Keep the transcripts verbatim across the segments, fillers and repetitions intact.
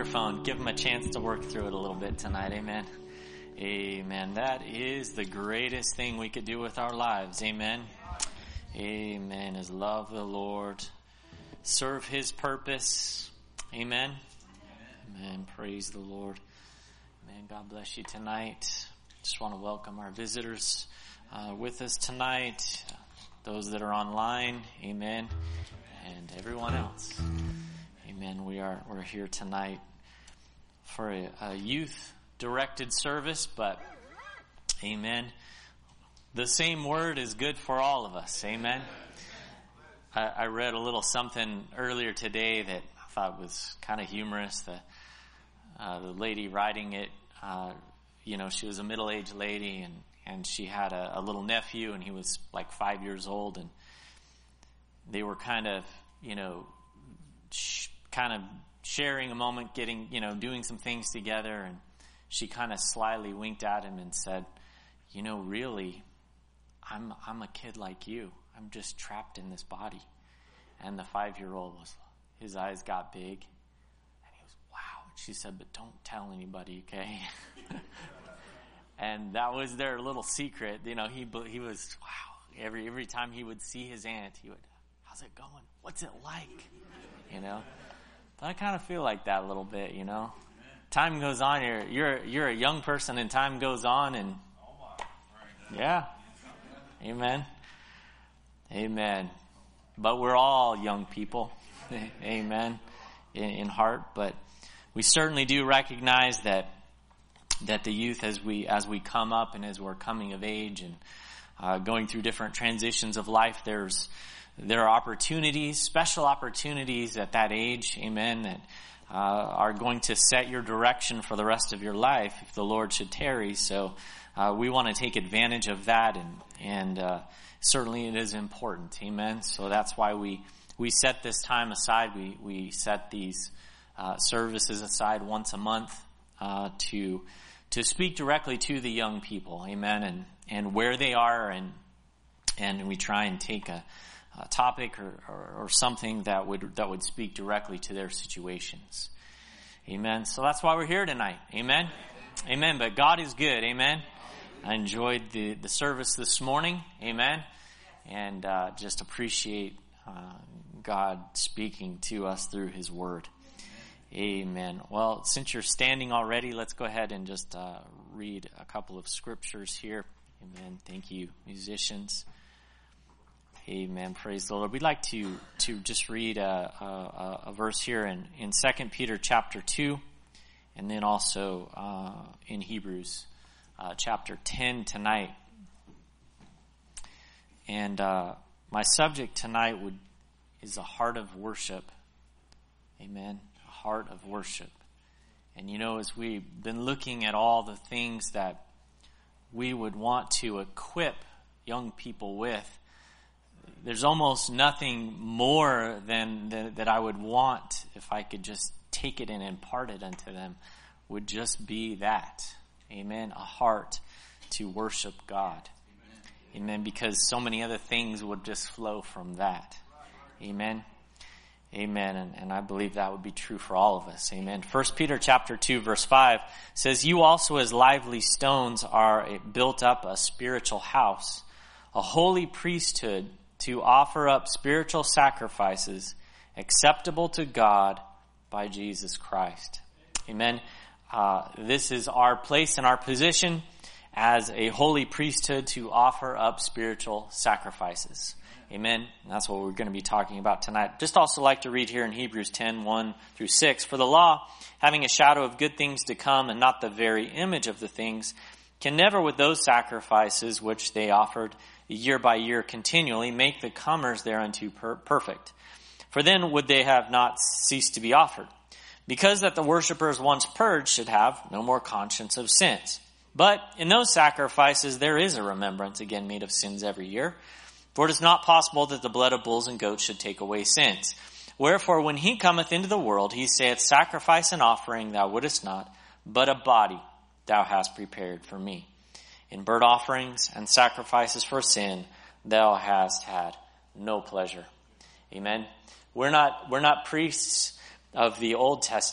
microphone. Give them a chance to work through it a little bit tonight. Amen. Amen. That is the greatest thing we could do with our lives. Amen. Amen. Is love the Lord, serve His purpose. Amen. Amen. Praise the Lord. Amen. God bless you tonight. Just want to welcome our visitors uh, with us tonight, those that are online. Amen. And everyone else. Amen. We are we're here tonight for a, a youth-directed service, but amen. The same word is good for all of us. Amen. I, I read a little something earlier today that I thought was kind of humorous. The uh, the lady writing it, uh, you know, she was a middle-aged lady, and and she had a, a little nephew, and he was like five years old, and they were kind of, you know, sh- kind of sharing a moment, getting, you know, doing some things together, and she kind of slyly winked at him and said, you know, really, I'm I'm a kid like you. I'm just trapped in this body. And the five-year-old was, his eyes got big, and he was, wow. She said, but don't tell anybody, okay? And that was their little secret. You know, he he was, wow. Every every time he would see his aunt, he would, how's it going? What's it like? You know? But I kind of feel like that a little bit, you know? Time goes on, you're you're you're a young person, and time goes on, and yeah. Amen. Amen. But we're all young people. Amen. In, in heart, but we certainly do recognize that that the youth, as we as we come up and as we're coming of age and uh, going through different transitions of life, there's there are opportunities, special opportunities at that age, amen, that uh, are going to set your direction for the rest of your life if the Lord should tarry. So uh, we want to take advantage of that, and and uh, certainly it is important, amen. So that's why we we set this time aside. We we set these uh, services aside once a month uh, to to speak directly to the young people, amen, and and where they are, and and we try and take a A topic or, or, or something that would that would speak directly to their situations. Amen. So that's why we're here tonight. Amen. Amen. But God is good. Amen. I enjoyed the, the service this morning. Amen. And uh, just appreciate uh, God speaking to us through His Word. Amen. Well, since you're standing already, let's go ahead and just uh, read a couple of scriptures here. Amen. Thank you, musicians. Amen. Praise the Lord. We'd like to to just read a, a, a verse here in, in Second Peter chapter two, and then also uh, in Hebrews uh, chapter ten tonight. And uh, my subject tonight would is a heart of worship. Amen. A heart of worship. And you know, as we've been looking at all the things that we would want to equip young people with, there's almost nothing more than the, that I would want, if I could just take it and impart it unto them, would just be that. Amen. A heart to worship God. Amen. Amen. Because so many other things would just flow from that. Amen. Amen. And, and I believe that would be true for all of us. Amen. First Peter chapter two verse five says, you also as lively stones are built up a spiritual house, a holy priesthood, to offer up spiritual sacrifices acceptable to God by Jesus Christ. Amen. Uh, this is our place and our position as a holy priesthood to offer up spiritual sacrifices. Amen. And that's what we're going to be talking about tonight. Just also like to read here in Hebrews ten, one through six. For the law, having a shadow of good things to come and not the very image of the things, can never with those sacrifices which they offered year by year continually make the comers thereunto per- perfect. For then would they have not ceased to be offered, because that the worshippers once purged should have no more conscience of sins. But in those sacrifices there is a remembrance again made of sins every year. For it is not possible that the blood of bulls and goats should take away sins. Wherefore when he cometh into the world, he saith, sacrifice and offering thou wouldest not, but a body thou hast prepared for me. In burnt offerings and sacrifices for sin, thou hast had no pleasure. Amen. We're not, we're not priests of the Old Testament.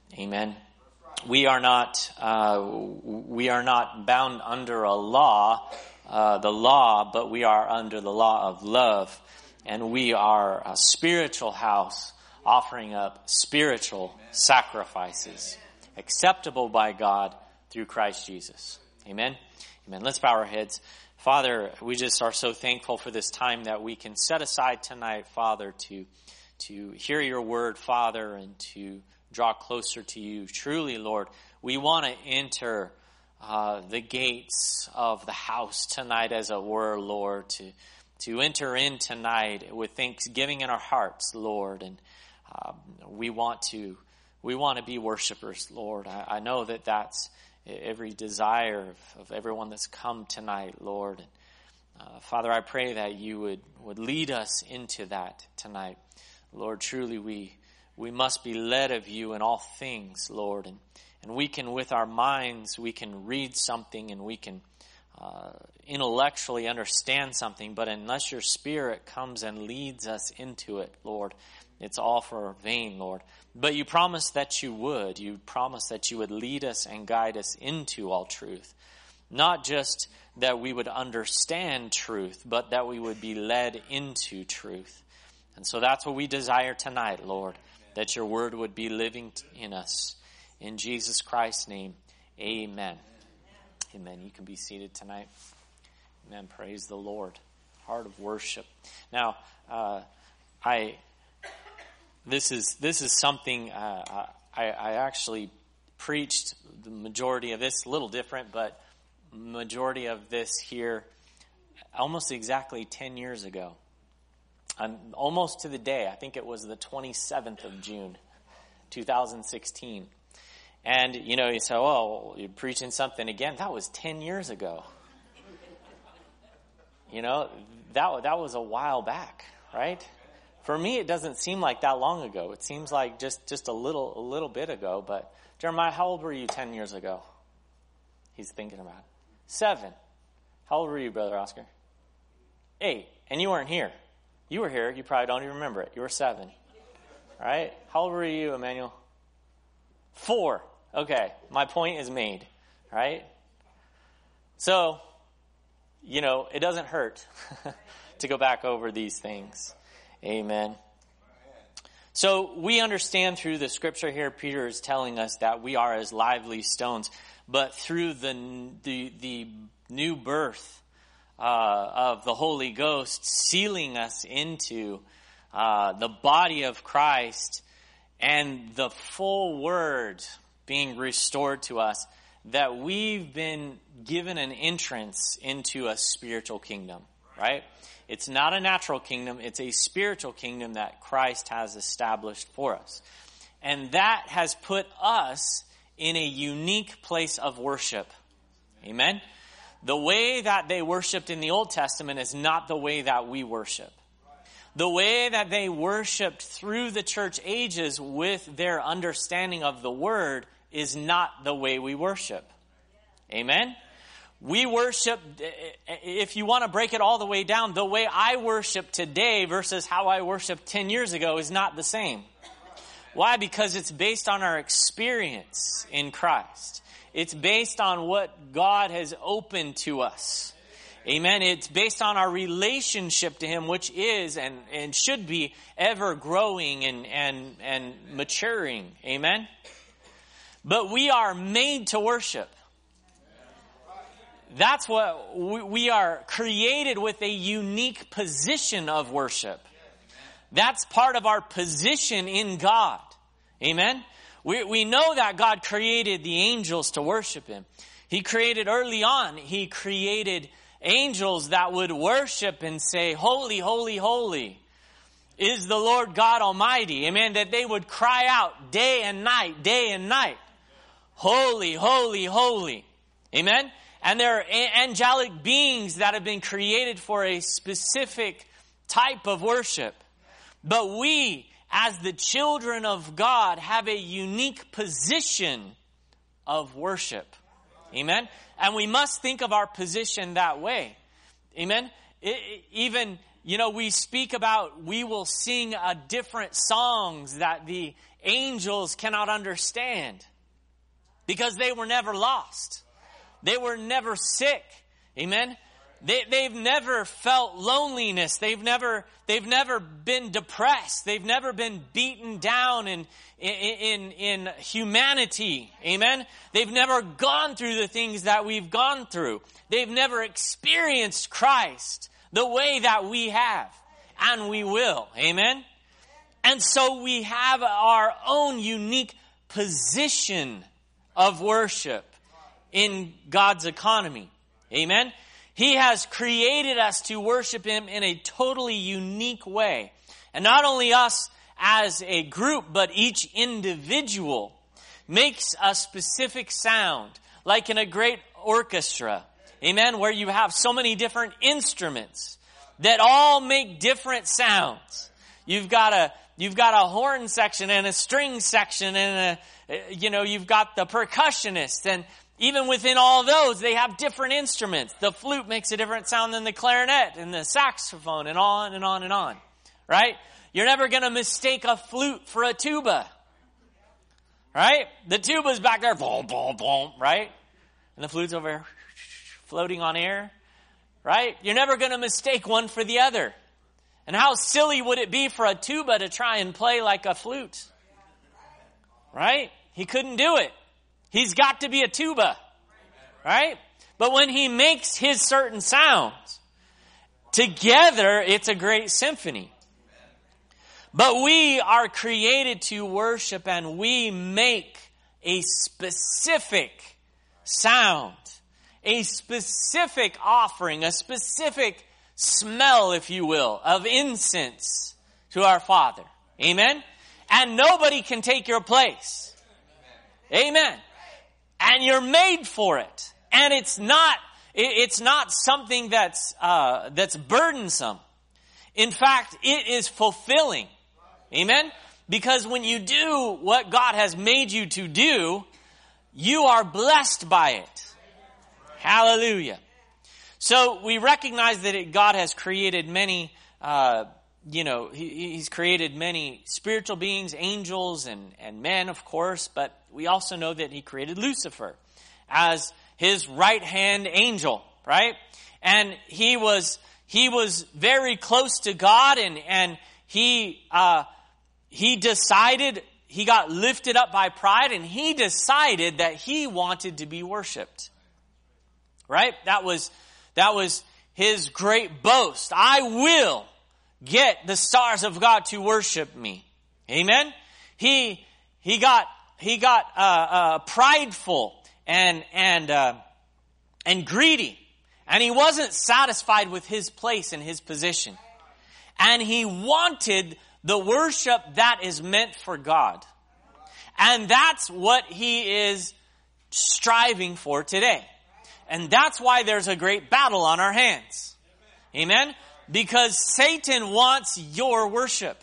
Amen. We are not uh, we are not bound under a law, uh, the law, but we are under the law of love, and we are a spiritual house offering up spiritual sacrifices, acceptable by God through Christ Jesus. Amen. Amen. Let's bow our heads. Father, we just are so thankful for this time that we can set aside tonight, Father, to to hear your word, Father, and to draw closer to you. Truly, Lord, we want to enter uh, the gates of the house tonight, as it were, Lord, to to enter in tonight with thanksgiving in our hearts, Lord, and um, we want to we want to be worshipers, Lord. I, I know that that's every desire of, of everyone that's come tonight, Lord. And, uh, Father, I pray that you would would lead us into that tonight, Lord. Truly, we. We must be led of you in all things, Lord. And, and we can, with our minds, we can read something and we can uh, intellectually understand something. But unless your Spirit comes and leads us into it, Lord, it's all for vain, Lord. But you promised that you would. You promised that you would lead us and guide us into all truth. Not just that we would understand truth, but that we would be led into truth. And so that's what we desire tonight, Lord. That your word would be living in us. In Jesus Christ's name, amen. Amen. You can be seated tonight. Amen. Praise the Lord. Heart of worship. Now, uh, I this is this is something uh, I, I actually preached the majority of this, a little different, but majority of this here almost exactly ten years ago. I'm almost to the day. I think it was the twenty-seventh of June, two thousand sixteen. And, you know, you say, oh, you're preaching something again. That was ten years ago. You know, that that was a while back, right? For me, it doesn't seem like that long ago. It seems like just, just a little a little bit ago. But, Jeremiah, how old were you ten years ago? He's thinking about it. Seven. How old were you, Brother Oscar? Eight. And you weren't here. You were here. You probably don't even remember it. You were seven. Right? How old were you, Emmanuel? Four. Okay. My point is made. Right? So, you know, it doesn't hurt to go back over these things. Amen. So we understand through the scripture here, Peter is telling us that we are as lively stones. But through the the, the new birth, Uh, of the Holy Ghost sealing us into uh, the body of Christ and the full word being restored to us, that we've been given an entrance into a spiritual kingdom, right? It's not a natural kingdom. It's a spiritual kingdom that Christ has established for us. And that has put us in a unique place of worship. Amen? The way that they worshipped in the Old Testament is not the way that we worship. The way that they worshipped through the church ages with their understanding of the word is not the way we worship. Amen? We worship, if you want to break it all the way down, the way I worship today versus how I worshiped ten years ago is not the same. Why? Because it's based on our experience in Christ. It's based on what God has opened to us. Amen. It's based on our relationship to Him, which is and, and should be ever growing and, and, and maturing. Amen. But we are made to worship. That's what we, we are created with a unique position of worship. That's part of our position in God. Amen. We, we know that God created the angels to worship Him. He created early on, He created angels that would worship and say, holy, holy, holy is the Lord God Almighty. Amen. That they would cry out day and night, day and night. Holy, holy, holy. Amen. And there are angelic beings that have been created for a specific type of worship. But we, as the children of God, have a unique position of worship. Amen? And we must think of our position that way. Amen? It, even, you know, we speak about we will sing a different songs that the angels cannot understand because they were never lost. They were never sick. Amen. They, they've never felt loneliness. They've never, they've never been depressed. They've never been beaten down in, in, in, in humanity. Amen. They've never gone through the things that we've gone through. They've never experienced Christ the way that we have, and we will. Amen. And so we have our own unique position of worship in God's economy. Amen. He has created us to worship Him in a totally unique way. And not only us as a group, but each individual makes a specific sound, like in a great orchestra. Amen. Where you have so many different instruments that all make different sounds. You've got a, you've got a horn section and a string section and a, you know, you've got the percussionist, and even within all those, they have different instruments. The flute makes a different sound than the clarinet and the saxophone, and on and on and on. Right? You're never going to mistake a flute for a tuba. Right? The tuba's back there, boom, boom, boom, right? And the flute's over there, floating on air. Right? You're never going to mistake one for the other. And how silly would it be for a tuba to try and play like a flute? Right? He couldn't do it. He's got to be a tuba, right? But when he makes his certain sounds, together it's a great symphony. But we are created to worship, and we make a specific sound, a specific offering, a specific smell, if you will, of incense to our Father. Amen? And nobody can take your place. Amen. And you're made for it. And it's not, it's not something that's, uh, that's burdensome. In fact, it is fulfilling. Amen? Because when you do what God has made you to do, you are blessed by it. Hallelujah. So we recognize that it, God has created many, uh, you know, he, He's created many spiritual beings, angels, and, and men, of course, but we also know that He created Lucifer as His right-hand angel, right? And he was, he was very close to God, and, and he, uh, he decided, he got lifted up by pride, and he decided that he wanted to be worshiped. Right? That was, that was his great boast. I will get the stars of God to worship me. Amen? He, he got, he got, uh, uh, prideful and, and, uh, and greedy. And he wasn't satisfied with his place and his position. And he wanted the worship that is meant for God. And that's what he is striving for today. And that's why there's a great battle on our hands. Amen? Because Satan wants your worship.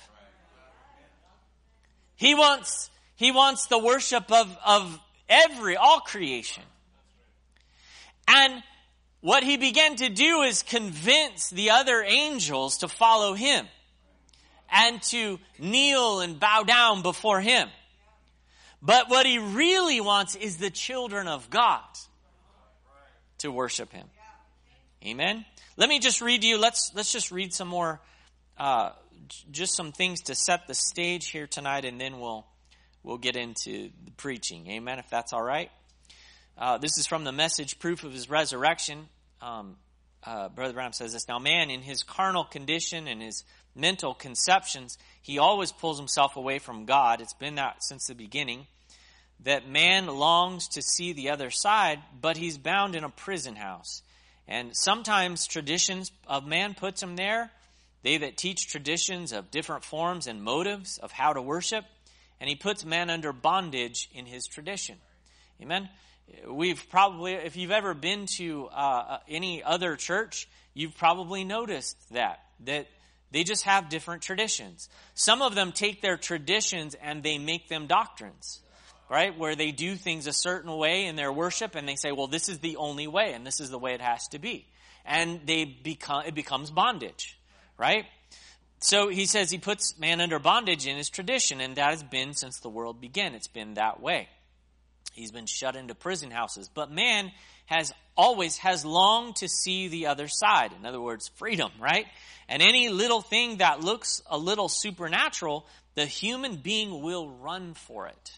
He wants, he wants the worship of, of every, all creation. And what he began to do is convince the other angels to follow him and to kneel and bow down before him. But what he really wants is the children of God to worship him. Amen? Let me just read you, let's let's just read some more, uh, just some things to set the stage here tonight, and then we'll we'll get into the preaching. Amen, if that's all right. Uh, this is from the Message, Proof of His Resurrection. Um, uh, Brother Branham says this, now man in his carnal condition and his mental conceptions, he always pulls himself away from God. It's been that since the beginning. That man longs to see the other side, but he's bound in a prison house. And sometimes traditions of man puts him there. They that teach traditions of different forms and motives of how to worship. And he puts man under bondage in his tradition. Amen? We've probably, if you've ever been to uh, any other church, you've probably noticed that. That they just have different traditions. Some of them take their traditions and they make them doctrines. Right? Where they do things a certain way in their worship, and they say, well, this is the only way, and this is the way it has to be. And they become, it becomes bondage. right? So he says he puts man under bondage in his tradition, and that has been since the world began. It's been that way. He's been shut into prison houses. But man has always has longed to see the other side. In other words, freedom, right? And any little thing that looks a little supernatural, the human being will run for it.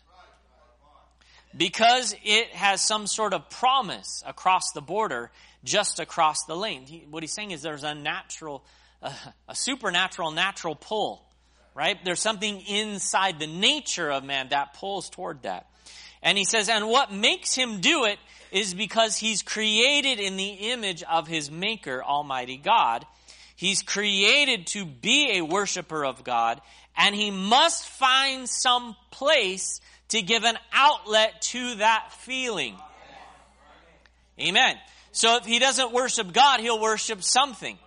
Because it has some sort of promise across the border, just across the lane. He, what he's saying is there's a natural, uh, a supernatural, natural pull, right? There's something inside the nature of man that pulls toward that. And he says, and what makes him do it is because he's created in the image of his maker, Almighty God. He's created to be a worshiper of God, and he must find some place to give an outlet to that feeling. Amen. So if he doesn't worship God, he'll worship something.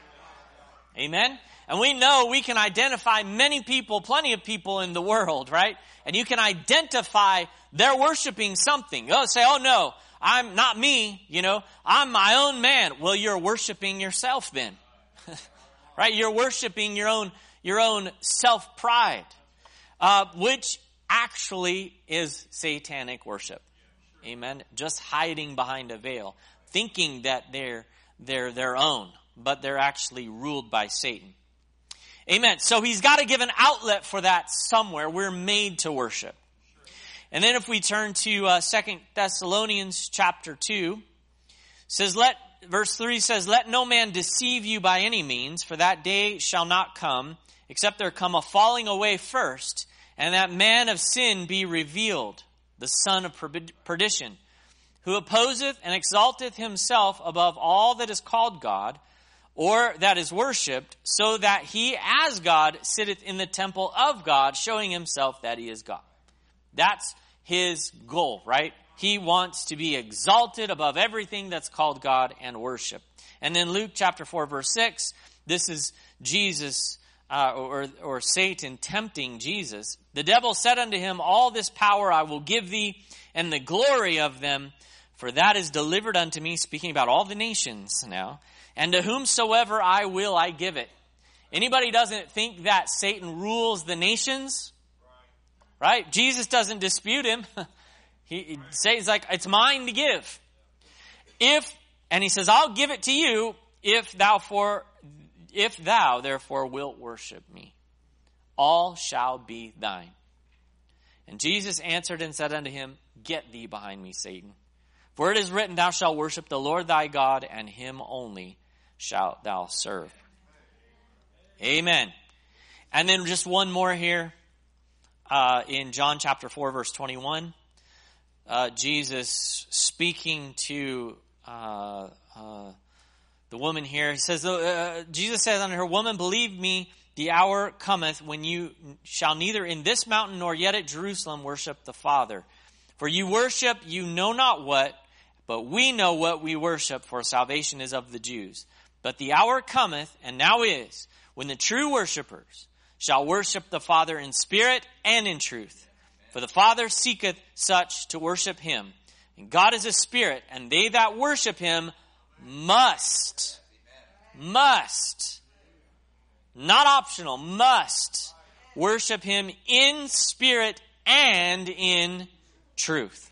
Amen. And we know we can identify many people, plenty of people in the world, right? And you can identify they're worshiping something. Oh, say, oh no, I'm not me, you know, I'm my own man. Well, you're worshiping yourself then. Right? You're worshiping your own, your own self-pride, uh, which actually is satanic worship. Amen. Just hiding behind a veil, thinking that they're, they're their own, but they're actually ruled by Satan. Amen. So he's got to give an outlet for that somewhere. We're made to worship. And then if we turn to uh, Second Thessalonians chapter two, says, let, verse three says, let no man deceive you by any means, for that day shall not come, except there come a falling away first, and that man of sin be revealed, the son of perdition, who opposeth and exalteth himself above all that is called God, or that is worshipped, so that he as God sitteth in the temple of God, showing himself that he is God. That's his goal, right? He wants to be exalted above everything that's called God and worship. And then Luke chapter four, verse six, this is Jesus uh, or, or Satan tempting Jesus. The devil said unto him, all this power I will give thee, and the glory of them, for that is delivered unto me, speaking about all the nations now, and to whomsoever I will, I give it. Anybody doesn't think that Satan rules the nations? Right? Jesus doesn't dispute him. He Satan's like, it's mine to give. If, and he says, I'll give it to you if thou for, if thou therefore wilt worship me. All shall be thine. And Jesus answered and said unto him, get thee behind me, Satan. For it is written, thou shalt worship the Lord thy God, and him only shalt thou serve. Amen. And then just one more here. Uh, in John chapter four, verse twenty-one, uh, Jesus speaking to uh, uh, the woman here, he says, uh, Jesus says unto her, woman, believe me, the hour cometh when you shall neither in this mountain nor yet at Jerusalem worship the Father. For you worship you know not what, but we know what we worship, for salvation is of the Jews. But the hour cometh, and now is, when the true worshipers shall worship the Father in spirit and in truth. For the Father seeketh such to worship him. And God is a spirit, and they that worship him must, must, not optional, must worship him in spirit and in truth.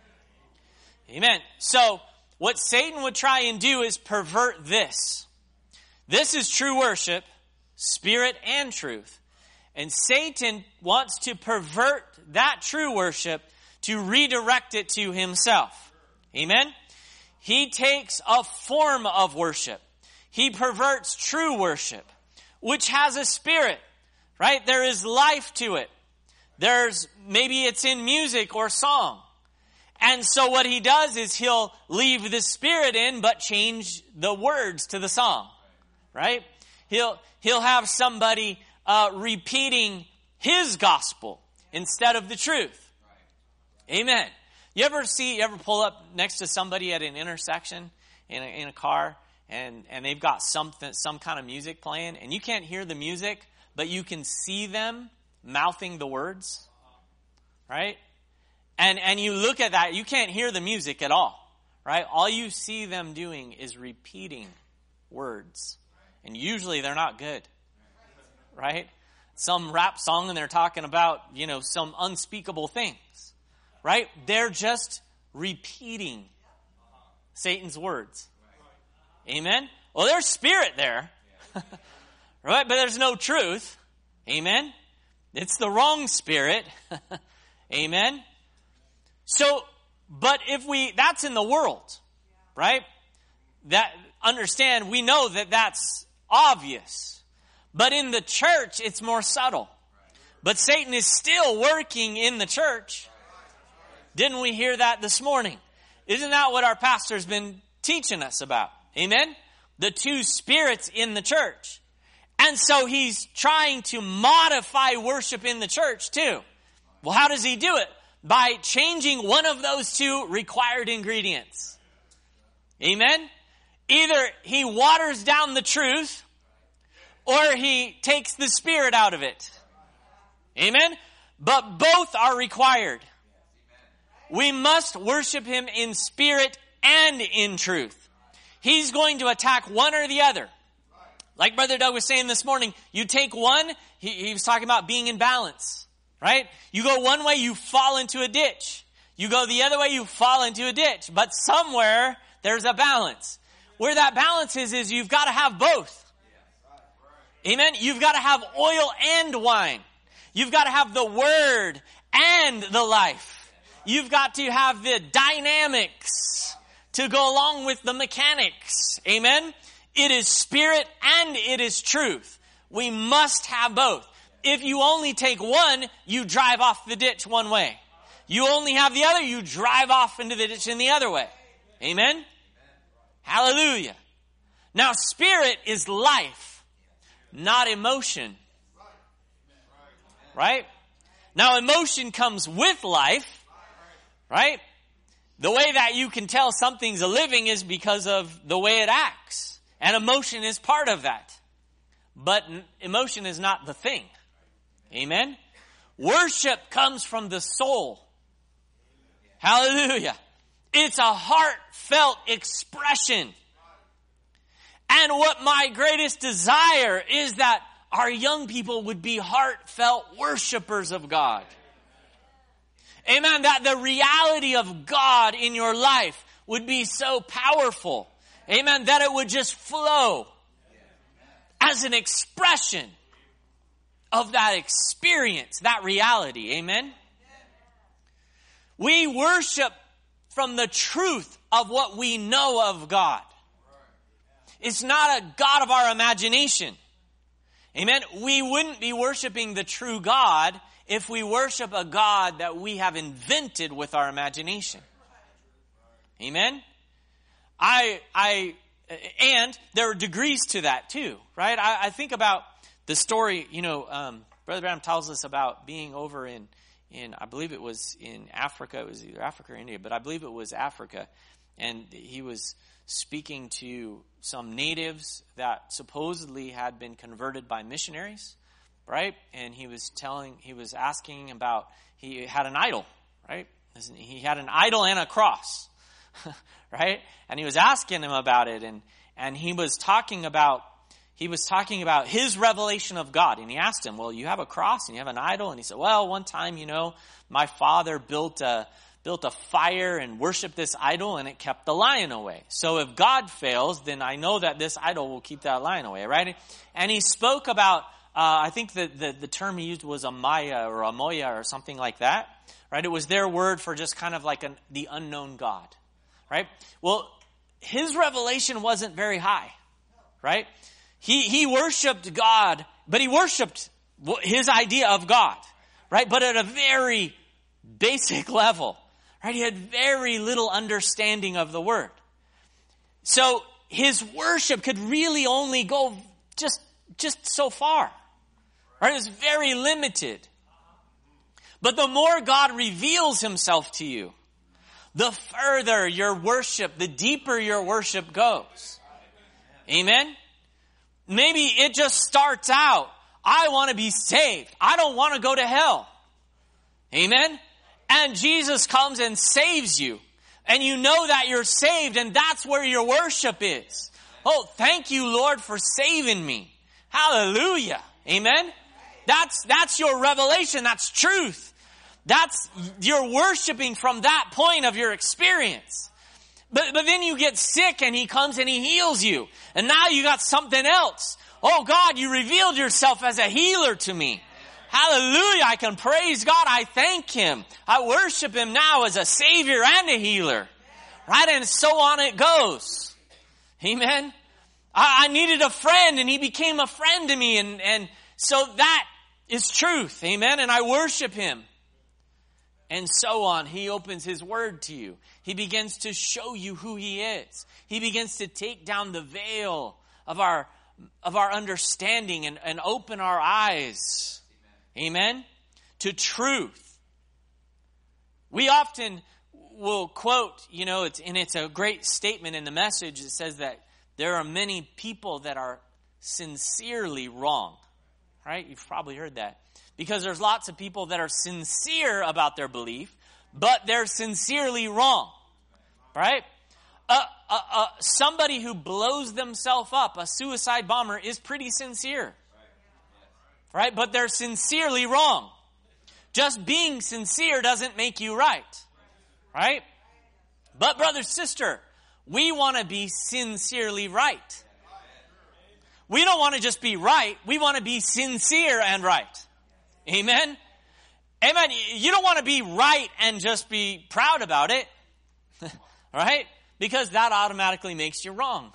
Amen. So, what Satan would try and do is pervert this. This is true worship, spirit and truth. And Satan wants to pervert that true worship to redirect it to himself. Amen? He takes a form of worship. He perverts true worship, which has a spirit, right? There is life to it. There's, maybe it's in music or song. And so what he does is he'll leave the spirit in, but change the words to the song, right? He'll, he'll have somebody Uh, repeating his gospel instead of the truth. Amen. You ever see, you ever pull up next to somebody at an intersection in a, in a car and, and they've got something, some kind of music playing and you can't hear the music, but you can see them mouthing the words, right? And, and you look at that, you can't hear the music at all, right? All you see them doing is repeating words. And usually they're not good, right? Some rap song and they're talking about, you know, some unspeakable things, right? They're just repeating Satan's words. Amen? Well, there's spirit there, right? But there's no truth. Amen? It's the wrong spirit. Amen? So, but if we, that's in the world, right? That, understand, we know that that's obvious. But in the church, it's more subtle. But Satan is still working in the church. Didn't we hear that this morning? Isn't that what our pastor's been teaching us about? Amen? The two spirits in the church. And so he's trying to modify worship in the church too. Well, how does he do it? By changing one of those two required ingredients. Amen? Either he waters down the truth, or he takes the spirit out of it. Amen? But both are required. We must worship him in spirit and in truth. He's going to attack one or the other. Like Brother Doug was saying this morning, you take one, he, he was talking about being in balance, right? You go one way, you fall into a ditch. You go the other way, you fall into a ditch. But somewhere, there's a balance. Where that balance is, is you've got to have both. Amen? You've got to have oil and wine. You've got to have the word and the life. You've got to have the dynamics to go along with the mechanics. Amen? It is spirit and it is truth. We must have both. If you only take one, you drive off the ditch one way. You only have the other, you drive off into the ditch in the other way. Amen? Hallelujah. Now, spirit is life, not emotion. Right? Now, emotion comes with life. Right? The way that you can tell something's a living is because of the way it acts. And emotion is part of that. But emotion is not the thing. Amen? Worship comes from the soul. Hallelujah. It's a heartfelt expression. And what my greatest desire is that our young people would be heartfelt worshipers of God. Amen. That the reality of God in your life would be so powerful. Amen. That it would just flow as an expression of that experience, that reality. Amen. We worship from the truth of what we know of God. It's not a God of our imagination. Amen. We wouldn't be worshiping the true God if we worship a God that we have invented with our imagination. Amen. I, I, and there are degrees to that too, right? I, I think about the story, you know, um, Brother Branham tells us about being over in, in, I believe it was in Africa. It was either Africa or India, but I believe it was Africa. And he was speaking to some natives that supposedly had been converted by missionaries, right? And he was telling, he was asking about, he had an idol, right? He had an idol and a cross, right? And he was asking him about it, and, and he was talking about, he was talking about his revelation of God. And he asked him, well, you have a cross and you have an idol? And he said, well, one time, you know, my father built a, built a fire and worshiped this idol, and it kept the lion away. So if God fails, then I know that this idol will keep that lion away, right? And he spoke about, uh, I think the, the, the term he used was a Maya or a Moya or something like that, right? It was their word for just kind of like an, the unknown God, right? Well, his revelation wasn't very high, right? He, he worshiped God, but he worshiped his idea of God, right? But at a very basic level. Right? He had very little understanding of the word. So his worship could really only go just, just so far. Right? It was very limited. But the more God reveals himself to you, the further your worship, the deeper your worship goes. Amen? Maybe it just starts out, I want to be saved. I don't want to go to hell. Amen? And Jesus comes and saves you. And you know that you're saved, and that's where your worship is. Oh, thank you, Lord, for saving me. Hallelujah. Amen. That's, that's your revelation. That's truth. That's, you're worshiping from that point of your experience. But, but then you get sick and he comes and he heals you. And now you got something else. Oh God, you revealed yourself as a healer to me. Hallelujah. I can praise God. I thank him. I worship him now as a savior and a healer. Right? And so on it goes. Amen. I, I needed a friend and he became a friend to me. And, and so that is truth. Amen. And I worship him. And so on. He opens his word to you. He begins to show you who he is. He begins to take down the veil of our, of our understanding and, and open our eyes. Amen. Amen. To truth. We often will quote, you know, it's, and it's a great statement in the Message. It says that there are many people that are sincerely wrong. Right? You've probably heard that. Because there's lots of people that are sincere about their belief, but they're sincerely wrong. Right? Uh, uh, uh, somebody who blows themselves up, a suicide bomber, is pretty sincere. Right? But they're sincerely wrong. Just being sincere doesn't make you right. Right? But brother, sister, we want to be sincerely right. We don't want to just be right. We want to be sincere and right. Amen? Amen. You don't want to be right and just be proud about it. Right? Because that automatically makes you wrong.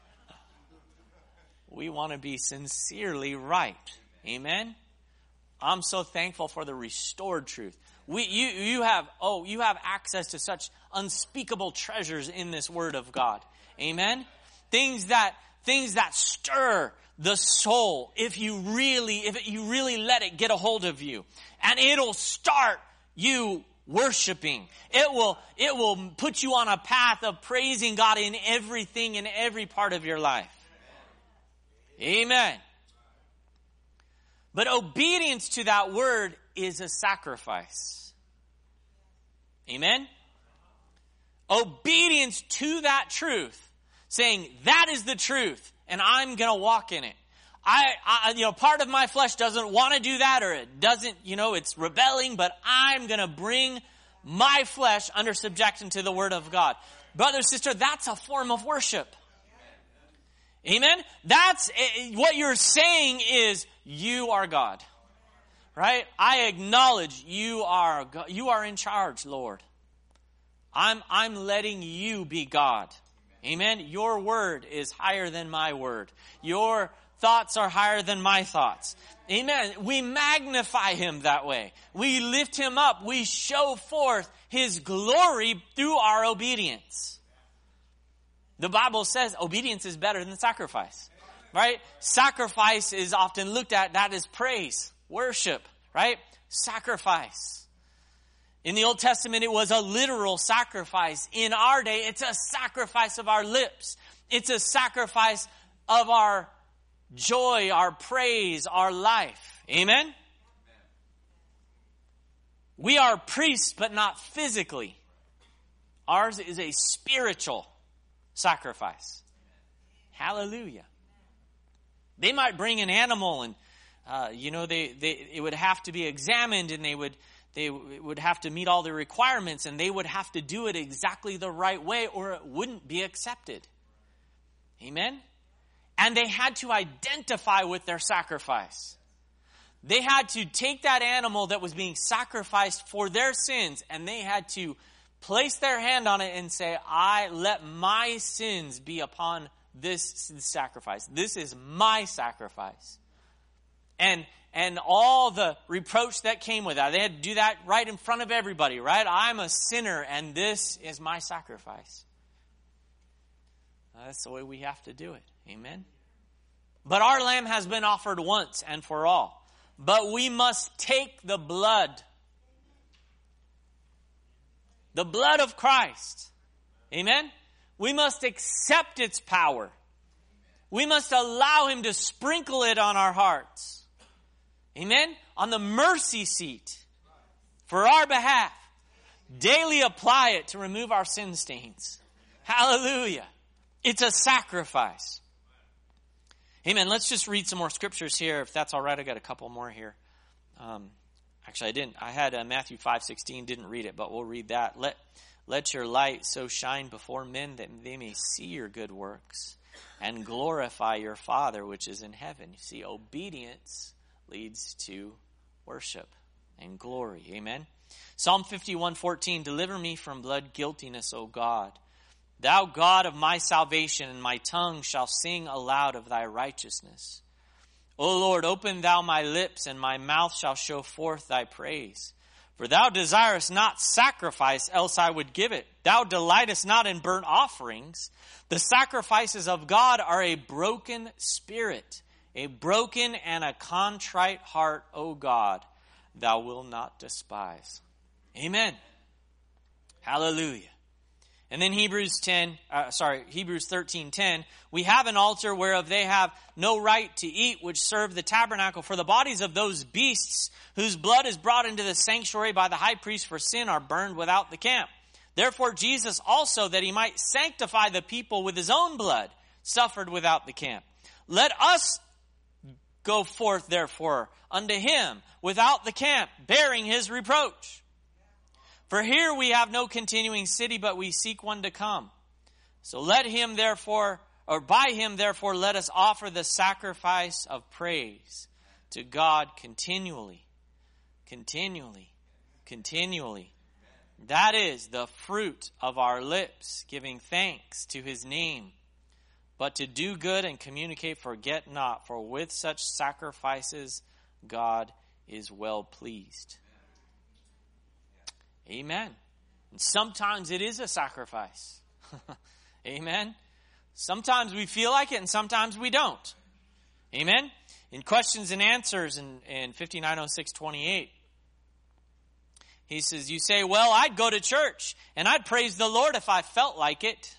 We want to be sincerely right. Amen? I'm so thankful for the restored truth. We, you, you have, oh, you have access to such unspeakable treasures in this word of God. Amen? Things that, things that stir the soul, if you really, if you really let it get a hold of you. And it'll start you worshiping. It will, it will put you on a path of praising God in everything, in every part of your life. Amen. But obedience to that word is a sacrifice. Amen. Obedience to that truth, saying that is the truth. And I'm going to walk in it. I, I, you know, part of my flesh doesn't want to do that, or it doesn't, you know, it's rebelling, but I'm going to bring my flesh under subjection to the word of God. Brother, sister, that's a form of worship. Amen? That's, what you're saying is, you are God. Right? I acknowledge you are God. You are in charge, Lord. I'm, I'm letting you be God. Amen. Your word is higher than my word. Your thoughts are higher than my thoughts. Amen. We magnify him that way. We lift him up. We show forth his glory through our obedience. The Bible says obedience is better than sacrifice. Right? Sacrifice is often looked at, that is praise, worship, right? Sacrifice. In the Old Testament, it was a literal sacrifice. In our day, it's a sacrifice of our lips. It's a sacrifice of our joy, our praise, our life. Amen? Amen. We are priests, but not physically. Ours is a spiritual sacrifice. Hallelujah. They might bring an animal and, uh, you know, they, they, it would have to be examined, and they would, they would have to meet all the requirements, and they would have to do it exactly the right way, or it wouldn't be accepted. Amen? And they had to identify with their sacrifice. They had to take that animal that was being sacrificed for their sins, and they had to place their hand on it and say, I let my sins be upon this sacrifice. This is my sacrifice. And and all the reproach that came with that. They had to do that right in front of everybody, right? I'm a sinner and this is my sacrifice. That's the way we have to do it. Amen? But our lamb has been offered once and for all. But we must take the blood. The blood of Christ. Amen? We must accept its power. We must allow him to sprinkle it on our hearts. Amen? On the mercy seat. For our behalf. Daily apply it to remove our sin stains. Hallelujah. It's a sacrifice. Amen. Let's just read some more scriptures here, if that's all right. I got a couple more here. Um, actually, I didn't. I had uh, Matthew five sixteen. Didn't read it, but we'll read that. Let let your light so shine before men that they may see your good works and glorify your Father which is in heaven. You see, obedience leads to worship and glory. Amen. Psalm fifty-one fourteen. Deliver me from blood guiltiness, O God. Thou God of my salvation, and my tongue shall sing aloud of thy righteousness. O Lord, open thou my lips, and my mouth shall show forth thy praise. For thou desirest not sacrifice, else I would give it. Thou delightest not in burnt offerings. The sacrifices of God are a broken spirit, a broken and a contrite heart, O God, thou wilt not despise. Amen. Hallelujah. And then Hebrews ten, uh, sorry, Hebrews thirteen ten, we have an altar whereof they have no right to eat, which serve the tabernacle. For the bodies of those beasts whose blood is brought into the sanctuary by the high priest for sin are burned without the camp. Therefore Jesus also, that he might sanctify the people with his own blood, suffered without the camp. Let us go forth therefore unto him without the camp, bearing his reproach. For here we have no continuing city, but we seek one to come. So let him therefore, or by him therefore, let us offer the sacrifice of praise to God continually, continually, continually. That is the fruit of our lips, giving thanks to his name. But to do good and communicate, forget not, for with such sacrifices God is well pleased. Amen. And sometimes it is a sacrifice. Amen. Sometimes we feel like it and sometimes we don't. Amen. In questions and answers in, in fifty-nine oh six twenty-eight, he says, you say, well, I'd go to church and I'd praise the Lord if I felt like it.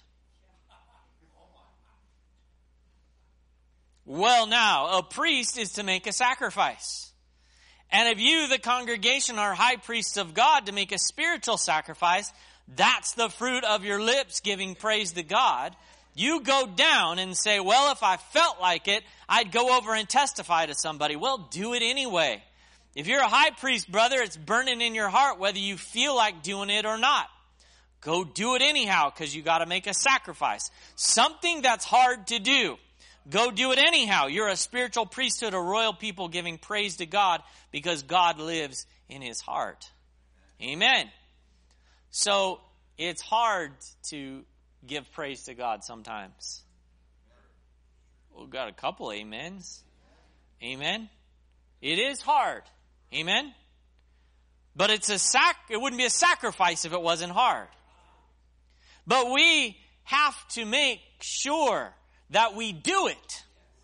Well, now, a priest is to make a sacrifice. And if you, the congregation, are high priests of God to make a spiritual sacrifice, that's the fruit of your lips giving praise to God. You go down and say, well, if I felt like it, I'd go over and testify to somebody. Well, do it anyway. If you're a high priest, brother, it's burning in your heart whether you feel like doing it or not. Go do it anyhow because you got to make a sacrifice. Something that's hard to do. Go do it anyhow. You're a spiritual priesthood, a royal people giving praise to God because God lives in his heart. Amen. So it's hard to give praise to God sometimes. We've got a couple amens. Amen. It is hard. Amen. But it's a sac. It wouldn't be a sacrifice if it wasn't hard. But we have to make sure that we do it.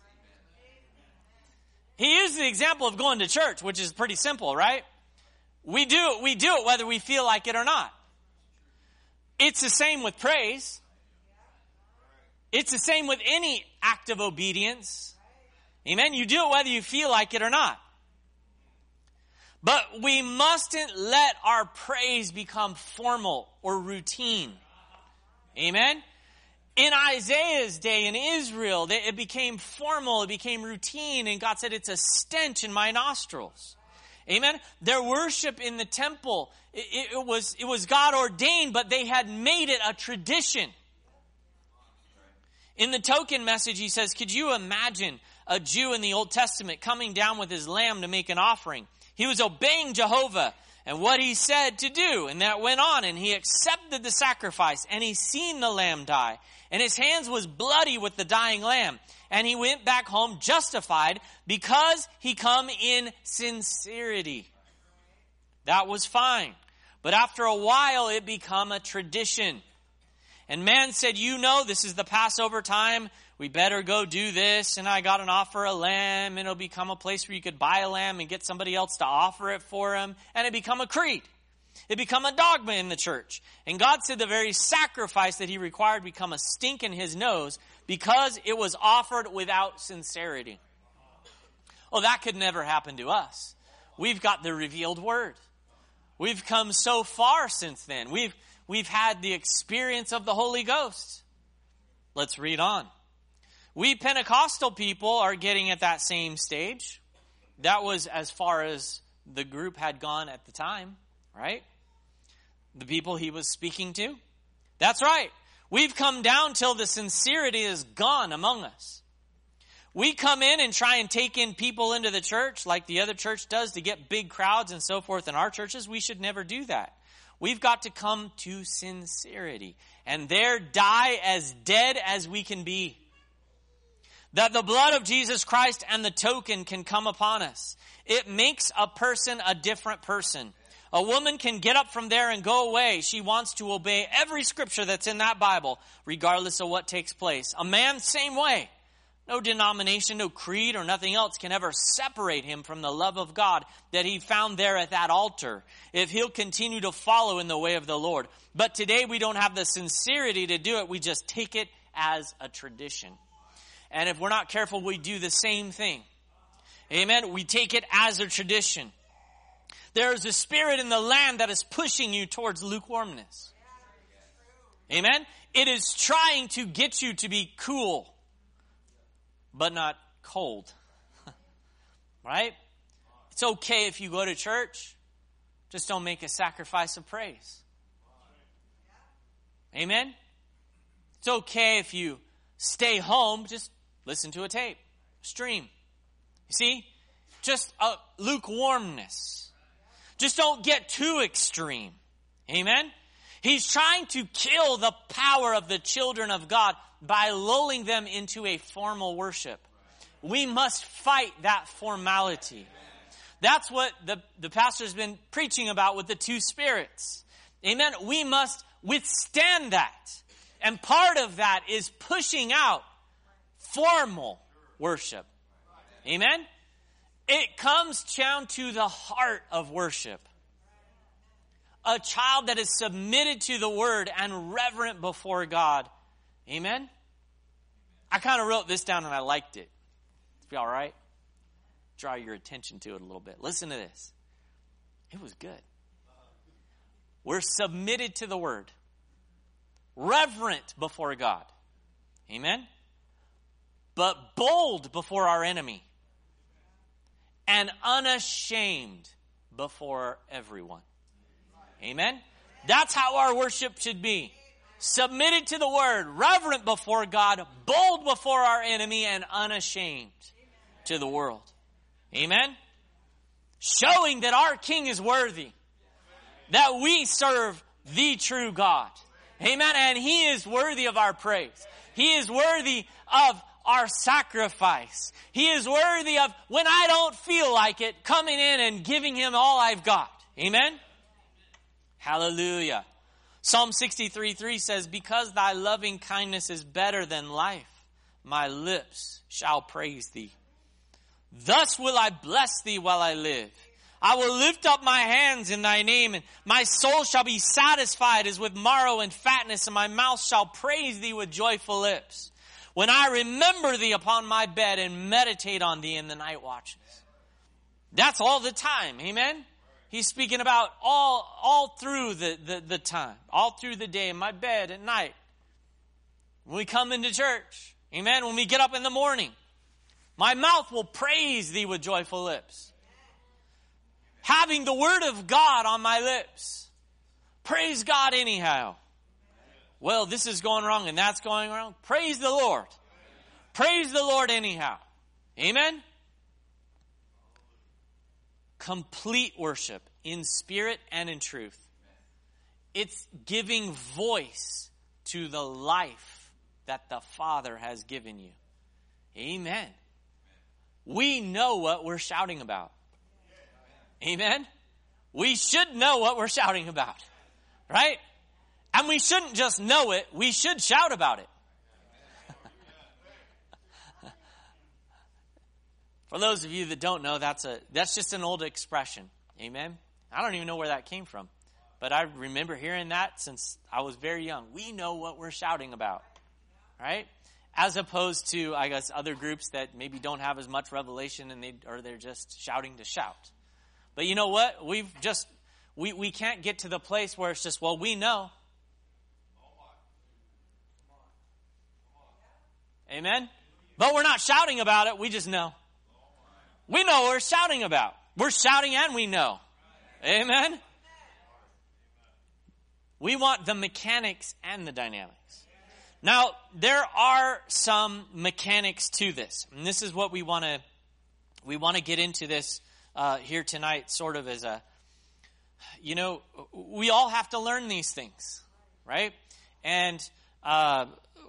He used the example of going to church, which is pretty simple, right? We do it, we do it whether we feel like it or not. It's the same with praise. It's the same with any act of obedience. Amen? You do it whether you feel like it or not. But we mustn't let our praise become formal or routine. Amen? In Isaiah's day in Israel, it became formal, it became routine, and God said, it's a stench in my nostrils. Amen? Their worship in the temple, it, it was, it was God ordained, but they had made it a tradition. In the token message, he says, could you imagine a Jew in the Old Testament coming down with his lamb to make an offering? He was obeying Jehovah and what he said to do, and that went on, and he accepted the sacrifice, and he seen the lamb die. And his hands was bloody with the dying lamb. And he went back home justified because he come in sincerity. That was fine. But after a while, it become a tradition. And man said, you know, this is the Passover time. We better go do this. And I got an offer a lamb. And it'll become a place where you could buy a lamb and get somebody else to offer it for him. And it become a creed. It become a dogma in the church. And God said the very sacrifice that he required become a stink in his nose because it was offered without sincerity. Oh, that could never happen to us. We've got the revealed word. We've come so far since then. We've, we've had the experience of the Holy Ghost. Let's read on. We Pentecostal people are getting at that same stage. That was as far as the group had gone at the time, right? The people he was speaking to. That's right. We've come down till the sincerity is gone among us. We come in and try and take in people into the church like the other church does to get big crowds and so forth in our churches. We should never do that. We've got to come to sincerity and there die as dead as we can be. That the blood of Jesus Christ and the token can come upon us. It makes a person a different person. A woman can get up from there and go away. She wants to obey every scripture that's in that Bible, regardless of what takes place. A man, same way. No denomination, no creed, or nothing else can ever separate him from the love of God that he found there at that altar, if he'll continue to follow in the way of the Lord. But today we don't have the sincerity to do it. We just take it as a tradition. And if we're not careful, we do the same thing. Amen? We take it as a tradition. There is a spirit in the land that is pushing you towards lukewarmness. Amen? It is trying to get you to be cool, but not cold. Right? It's okay if you go to church. Just don't make a sacrifice of praise. Amen? It's okay if you stay home. Just listen to a tape. Stream. You see? Just a lukewarmness. Just don't get too extreme. Amen? He's trying to kill the power of the children of God by lulling them into a formal worship. We must fight that formality. That's what the, the pastor's been preaching about with the two spirits. Amen? We must withstand that. And part of that is pushing out formal worship. Amen? It comes down to the heart of worship. A child that is submitted to the word and reverent before God. Amen? I kind of wrote this down and I liked it. Be all right? Draw your attention to it a little bit. Listen to this. It was good. We're submitted to the word. Reverent before God. Amen? But bold before our enemy. And unashamed before everyone. Amen? That's how our worship should be. Submitted to the word, reverent before God, bold before our enemy, and unashamed to the world. Amen? Showing that our King is worthy. That we serve the true God. Amen? And He is worthy of our praise. He is worthy of our sacrifice. He is worthy of, when I don't feel like it, coming in and giving Him all I've got. Amen? Hallelujah. Psalm sixty-three three says, because thy loving kindness is better than life, my lips shall praise thee. Thus will I bless thee while I live. I will lift up my hands in thy name, and my soul shall be satisfied as with marrow and fatness, and my mouth shall praise thee with joyful lips. When I remember thee upon my bed and meditate on thee in the night watches. That's all the time. Amen? He's speaking about all, all through the, the, the time. All through the day in my bed at night. When we come into church. Amen? When we get up in the morning. My mouth will praise thee with joyful lips. Having the word of God on my lips. Praise God anyhow. Well, this is going wrong and that's going wrong. Praise the Lord. Praise the Lord anyhow. Amen? Complete worship in spirit and in truth. It's giving voice to the life that the Father has given you. Amen. We know what we're shouting about. Amen? We should know what we're shouting about. Right? And we shouldn't just know it, we should shout about it. For those of you that don't know, that's a that's just an old expression. Amen? I don't even know where that came from. But I remember hearing that since I was very young. We know what we're shouting about. Right? As opposed to, I guess, other groups that maybe don't have as much revelation and they or they're just shouting to shout. But you know what? We've just we, we can't get to the place where it's just, well, we know. Amen? But we're not shouting about it. We just know. We know what we're shouting about. We're shouting and we know. Amen? We want the mechanics and the dynamics. Now, there are some mechanics to this. And this is what we want to we want to get into this uh, here tonight, sort of as a, you know, we all have to learn these things, right? And, uh,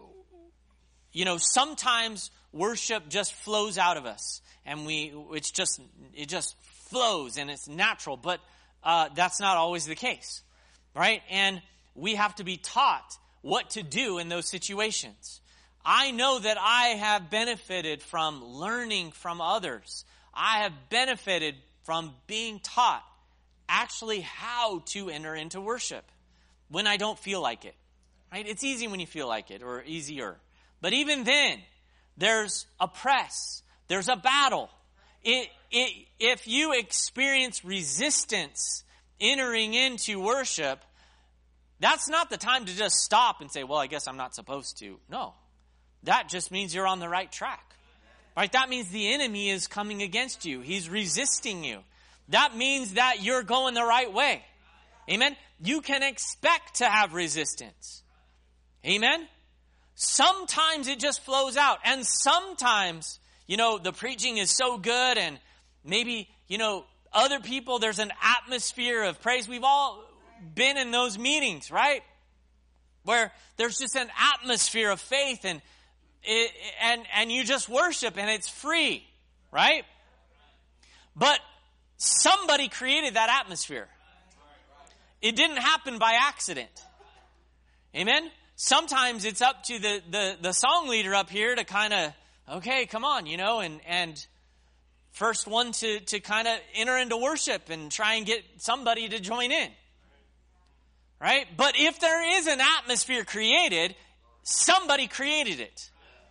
you know, sometimes worship just flows out of us. And we, it's just, it just flows and it's natural. But uh, that's not always the case, right? And we have to be taught what to do in those situations. I know that I have benefited from learning from others. I have benefited from being taught actually how to enter into worship when I don't feel like it. Right? It's easy when you feel like it, or easier. But even then, there's a press. There's a battle. It, it, if you experience resistance entering into worship, that's not the time to just stop and say, well, I guess I'm not supposed to. No. That just means you're on the right track. Right? That means the enemy is coming against you. He's resisting you. That means that you're going the right way. Amen? You can expect to have resistance. Amen? Sometimes it just flows out. And sometimes, you know, the preaching is so good and maybe, you know, other people, there's an atmosphere of praise. We've all been in those meetings, right? Where there's just an atmosphere of faith and it, and and you just worship and it's free, right? But somebody created that atmosphere. It didn't happen by accident. Amen? Sometimes it's up to the, the, the song leader up here to kind of, okay, come on, you know, and, and first one to, to kind of enter into worship and try and get somebody to join in. Right? But if there is an atmosphere created, somebody created it.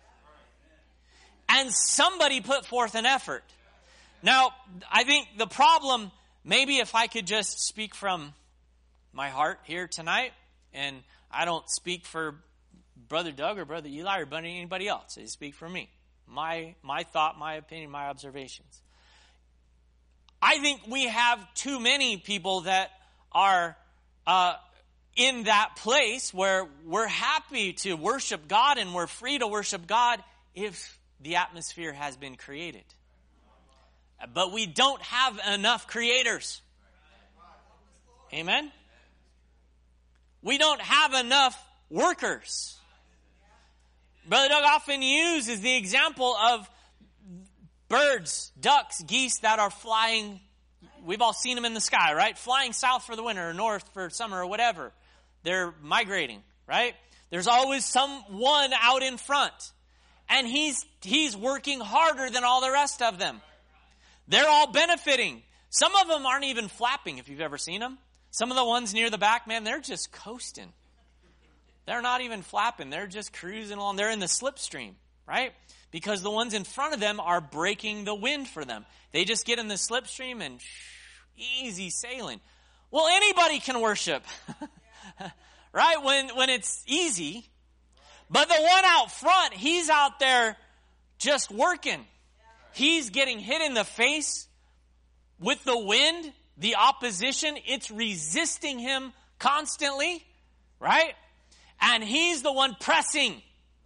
And somebody put forth an effort. Now, I think the problem, maybe if I could just speak from my heart here tonight, and I don't speak for Brother Doug or Brother Eli or anybody else. I speak for me. My, my thought, my opinion, my observations. I think we have too many people that are uh, in that place where we're happy to worship God and we're free to worship God if the atmosphere has been created. But we don't have enough creators. Amen? We don't have enough workers. Brother Doug often uses the example of birds, ducks, geese that are flying. We've all seen them in the sky, right? Flying south for the winter or north for summer or whatever. They're migrating, right? There's always someone out in front. And he's he's working harder than all the rest of them. They're all benefiting. Some of them aren't even flapping, if you've ever seen them. Some of the ones near the back, man, they're just coasting. They're not even flapping. They're just cruising along. They're in the slipstream, right? Because the ones in front of them are breaking the wind for them. They just get in the slipstream and easy sailing. Well, anybody can worship, right? When, when it's easy. But the one out front, he's out there just working. He's getting hit in the face with the wind, the opposition. It's resisting him constantly, right? And he's the one pressing.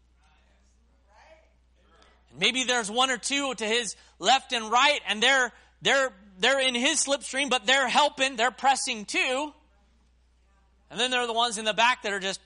Maybe there's one or two to his left and right, and they're they're they're in his slipstream, but they're helping, they're pressing too. And then there are the ones in the back that are just,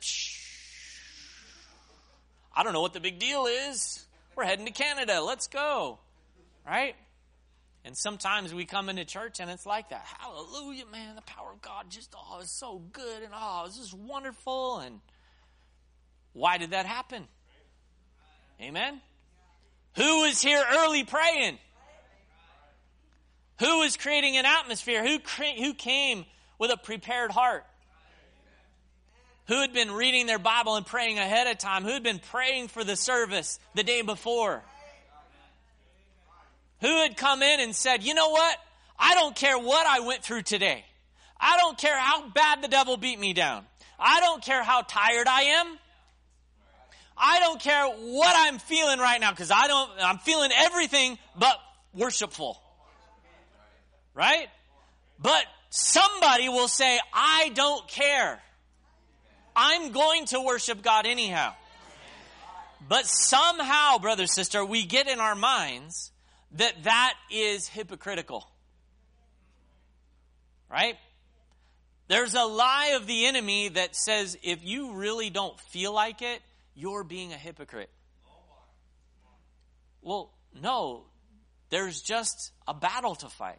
I don't know what the big deal is. We're heading to Canada. Let's go. Right? And sometimes we come into church and it's like that. Hallelujah, man. The power of God just, oh, it's so good. And oh, it's just wonderful. And why did that happen? Amen? Who was here early praying? Who was creating an atmosphere? Who cre- who came with a prepared heart? Who had been reading their Bible and praying ahead of time? Who had been praying for the service the day before? Who had come in and said, you know what? I don't care what I went through today. I don't care how bad the devil beat me down. I don't care how tired I am. I don't care what I'm feeling right now because I don't, I'm feeling everything but worshipful. Right? But somebody will say, I don't care. I'm going to worship God anyhow. But somehow, brother, sister, we get in our minds that that is hypocritical. Right? There's a lie of the enemy that says if you really don't feel like it, you're being a hypocrite. Well, no. There's just a battle to fight.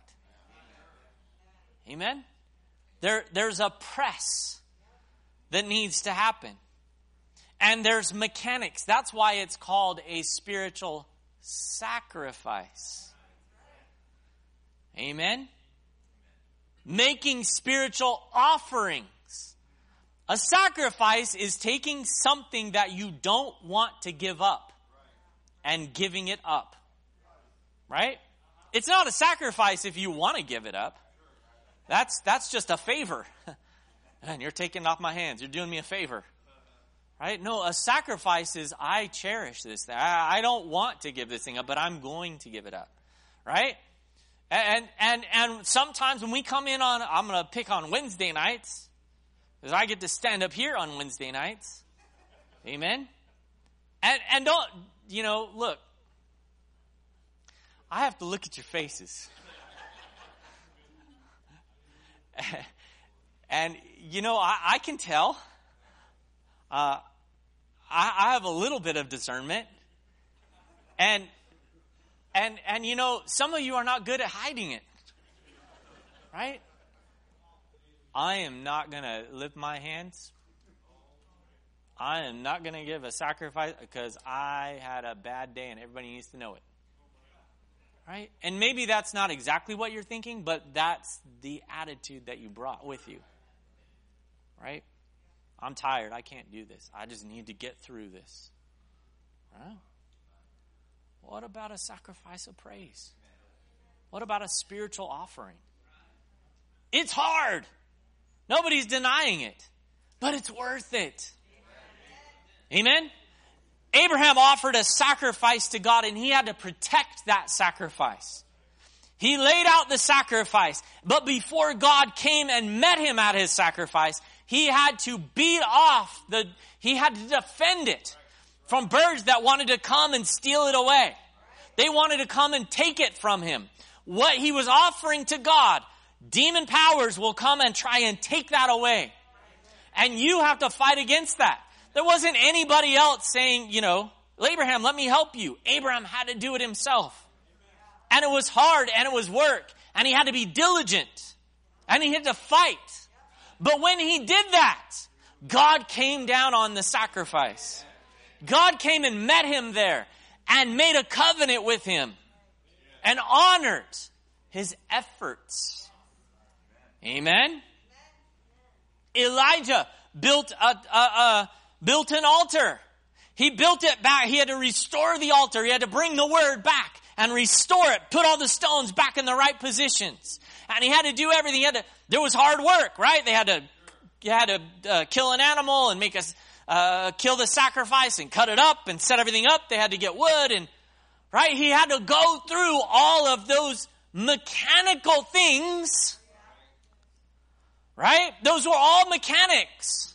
Amen? There, there's a press that needs to happen. And there's mechanics. That's why it's called a spiritual sacrifice. Amen? Making spiritual offerings. A sacrifice is taking something that you don't want to give up and giving it up. Right? It's not a sacrifice if you want to give it up. That's that's just a favor. And you're taking it off my hands. You're doing me a favor. Right? No, a sacrifice is I cherish this thing. I, I don't want to give this thing up, but I'm going to give it up. Right? And and and sometimes when we come in on, I'm going to pick on Wednesday nights, because I get to stand up here on Wednesday nights. Amen? And and don't, you know, look. I have to look at your faces. And, you know, I, I can tell. Uh, I, I have a little bit of discernment. And, and, and, you know, some of you are not good at hiding it. Right? I am not going to lift my hands. I am not going to give a sacrifice because I had a bad day and everybody needs to know it. Right? And maybe that's not exactly what you're thinking, but that's the attitude that you brought with you. Right? I'm tired. I can't do this. I just need to get through this. Right? What about a sacrifice of praise? What about a spiritual offering? It's hard. Nobody's denying it. But it's worth it. Amen? Abraham offered a sacrifice to God, and he had to protect that sacrifice. He laid out the sacrifice, but before God came and met him at his sacrifice, he had to beat off the, he had to defend it from birds that wanted to come and steal it away. They wanted to come and take it from him. What he was offering to God, demon powers will come and try and take that away. And you have to fight against that. There wasn't anybody else saying, you know, Abraham, let me help you. Abraham had to do it himself. And it was hard and it was work. And he had to be diligent. And he had to fight. But when he did that, God came down on the sacrifice. God came and met him there and made a covenant with him and honored his efforts. Amen? Elijah built a, a, a built an altar. He built it back. He had to restore the altar. He had to bring the word back and restore it. Put all the stones back in the right positions. And he had to do everything. He had to, there was hard work, right? They had to, you had to uh, kill an animal and make us, uh, kill the sacrifice and cut it up and set everything up. They had to get wood and, right? He had to go through all of those mechanical things. Right? Those were all mechanics.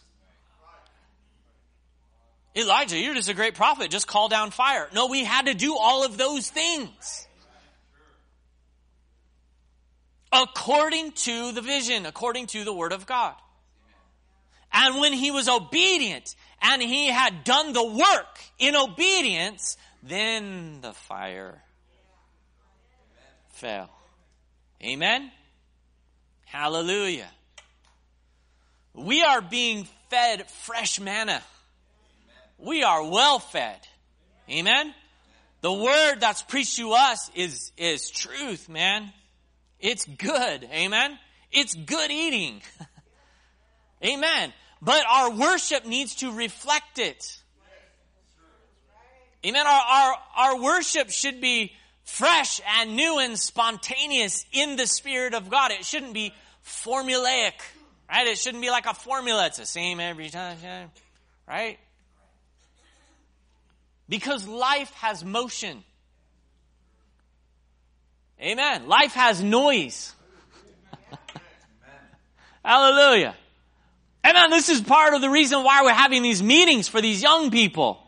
Elijah, you're just a great prophet. Just call down fire. No, we had to do all of those things. According to the vision, according to the word of God. And when he was obedient and he had done the work in obedience, then the fire fell. Amen? Hallelujah. We are being fed fresh manna. We are well fed. Amen? The word that's preached to us is, is truth, man. It's good. Amen? It's good eating. Amen. But our worship needs to reflect it. Amen. Our, our, our worship should be fresh and new and spontaneous in the Spirit of God. It shouldn't be formulaic. Right? It shouldn't be like a formula. It's the same every time. Right? Because life has motion. Amen. Life has noise. Hallelujah. Amen. This is part of the reason why we're having these meetings for these young people.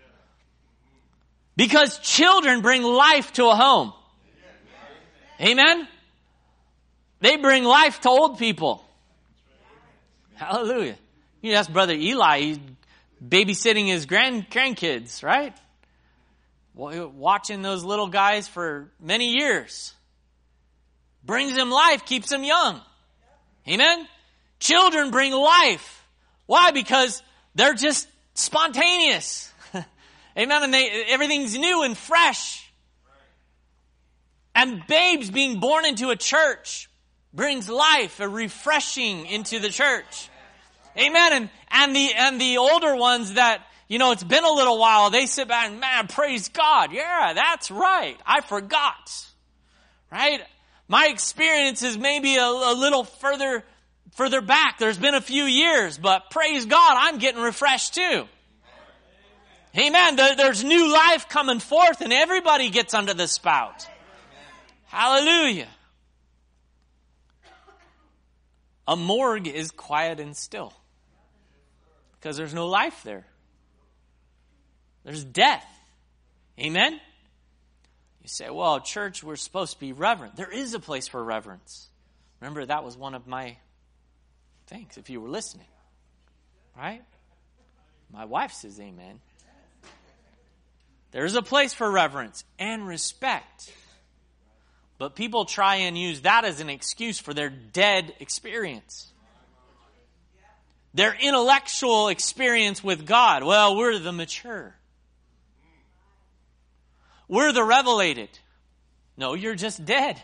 Because children bring life to a home. Amen. They bring life to old people. Hallelujah. You ask Brother Eli, he's babysitting his grand grandkids, right? Watching those little guys for many years. Brings them life, keeps them young. Amen? Children bring life. Why? Because they're just spontaneous. Amen? And they, everything's new and fresh. And babes being born into a church brings life, a refreshing into the church. Amen. And, and the, and the older ones that, you know, it's been a little while, they sit back and, man, praise God. Yeah, that's right. I forgot. Right? My experience is maybe a, a little further, further back. There's been a few years, but praise God, I'm getting refreshed too. Amen. There, there's new life coming forth and everybody gets under the spout. Hallelujah. A morgue is quiet and still. Because there's no life there. There's death. Amen? You say, well, church, we're supposed to be reverent. There is a place for reverence. Remember, that was one of my things, if you were listening. Right? My wife says amen. There's a place for reverence and respect. But people try and use that as an excuse for their dead experience. Their intellectual experience with God. Well, we're the mature. We're the revelated. No, you're just dead.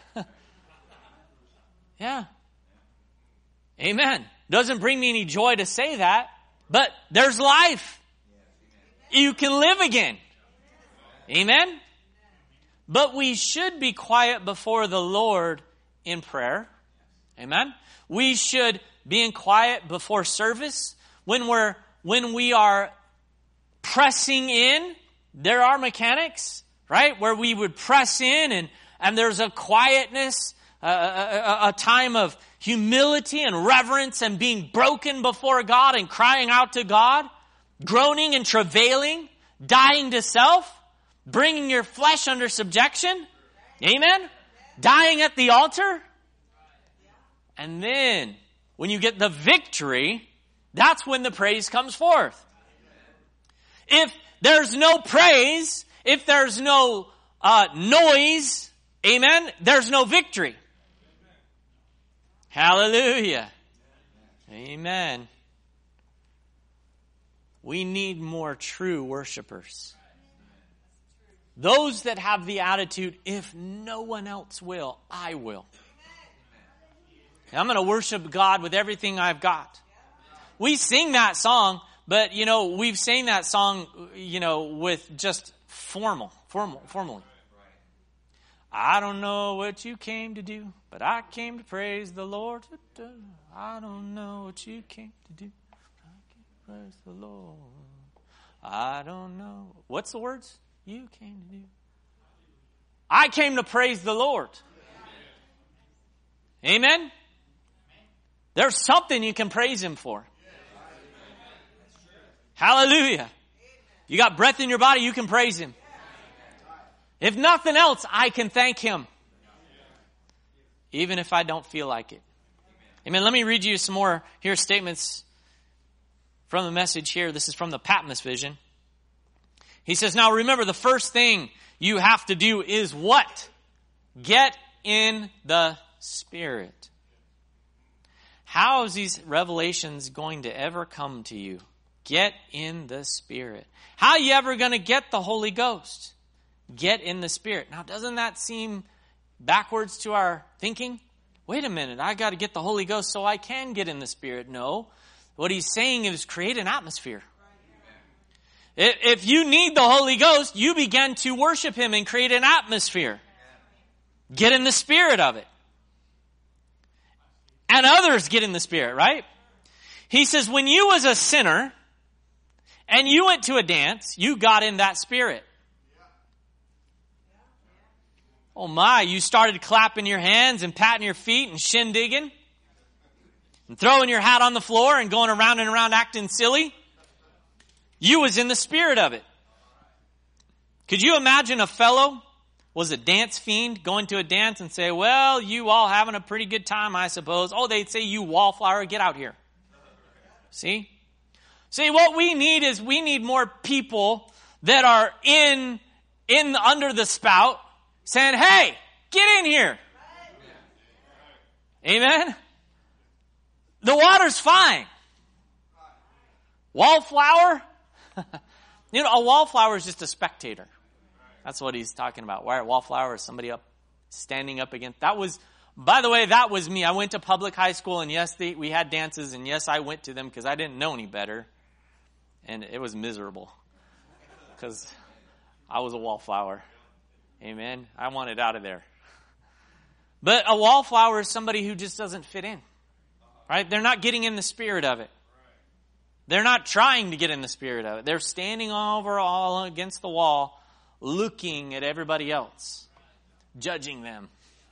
Yeah. Amen. Doesn't bring me any joy to say that, but there's life. You can live again. Amen. But we should be quiet before the Lord in prayer. Amen. We should be in quiet before service. When we're, when we are pressing in, there are mechanics, right? Where we would press in and, and there's a quietness, a, a, a time of humility and reverence and being broken before God and crying out to God, groaning and travailing, dying to self, bringing your flesh under subjection. Amen. Dying at the altar. And then when you get the victory, that's when the praise comes forth. If there's no praise, if there's no uh, noise, amen, there's no victory. Hallelujah. Amen. We need more true worshipers. Those that have the attitude, if no one else will, I will. I'm going to worship God with everything I've got. We sing that song, but, you know, we've sang that song, you know, with just formal, formal, formally. I don't know what you came to do, but I came to praise the Lord. I don't know what you came to do, but I came to praise the Lord. I don't know. What's the words? You came to do. I came to praise the Lord. Amen? There's something you can praise Him for. Hallelujah. You got breath in your body, you can praise Him. If nothing else, I can thank Him. Even if I don't feel like it. Amen. Let me read you some more here statements from the message here. This is from the Patmos Vision. He says, now remember, the first thing you have to do is what? Get in the Spirit. How is these revelations going to ever come to you? Get in the Spirit. How are you ever going to get the Holy Ghost? Get in the Spirit. Now, doesn't that seem backwards to our thinking? Wait a minute, I got to get the Holy Ghost so I can get in the Spirit. No. What he's saying is create an atmosphere. If you need the Holy Ghost, you begin to worship Him and create an atmosphere. Get in the spirit of it. And others get in the Spirit, right? He says, when you was a sinner and you went to a dance, you got in that spirit. Oh my, you started clapping your hands and patting your feet and shindigging and throwing your hat on the floor and going around and around acting silly. You was in the spirit of it. Could you imagine a fellow was a dance fiend going to a dance and say, well, you all having a pretty good time, I suppose. Oh, they'd say, you wallflower, get out here. See? See, what we need is we need more people that are in, in under the spout saying, hey, get in here. Amen? The water's fine. Wallflower? You know, a wallflower is just a spectator. That's what he's talking about. Why, wallflower is somebody up, standing up against. That was, by the way, that was me. I went to public high school, and yes, they, we had dances, and yes, I went to them because I didn't know any better. And it was miserable because I was a wallflower. Amen. I wanted out of there. But a wallflower is somebody who just doesn't fit in. Right? They're not getting in the spirit of it. They're not trying to get in the spirit of it. They're standing over all against the wall, looking at everybody else, judging them.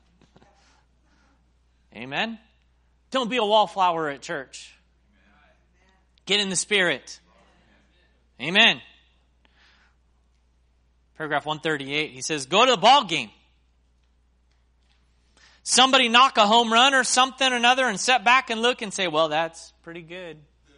Amen? Don't be a wallflower at church. Get in the spirit. Amen. Paragraph one thirty-eight, he says, go to the ball game. Somebody knock a home run or something or another and sit back and look and say, well, that's pretty good.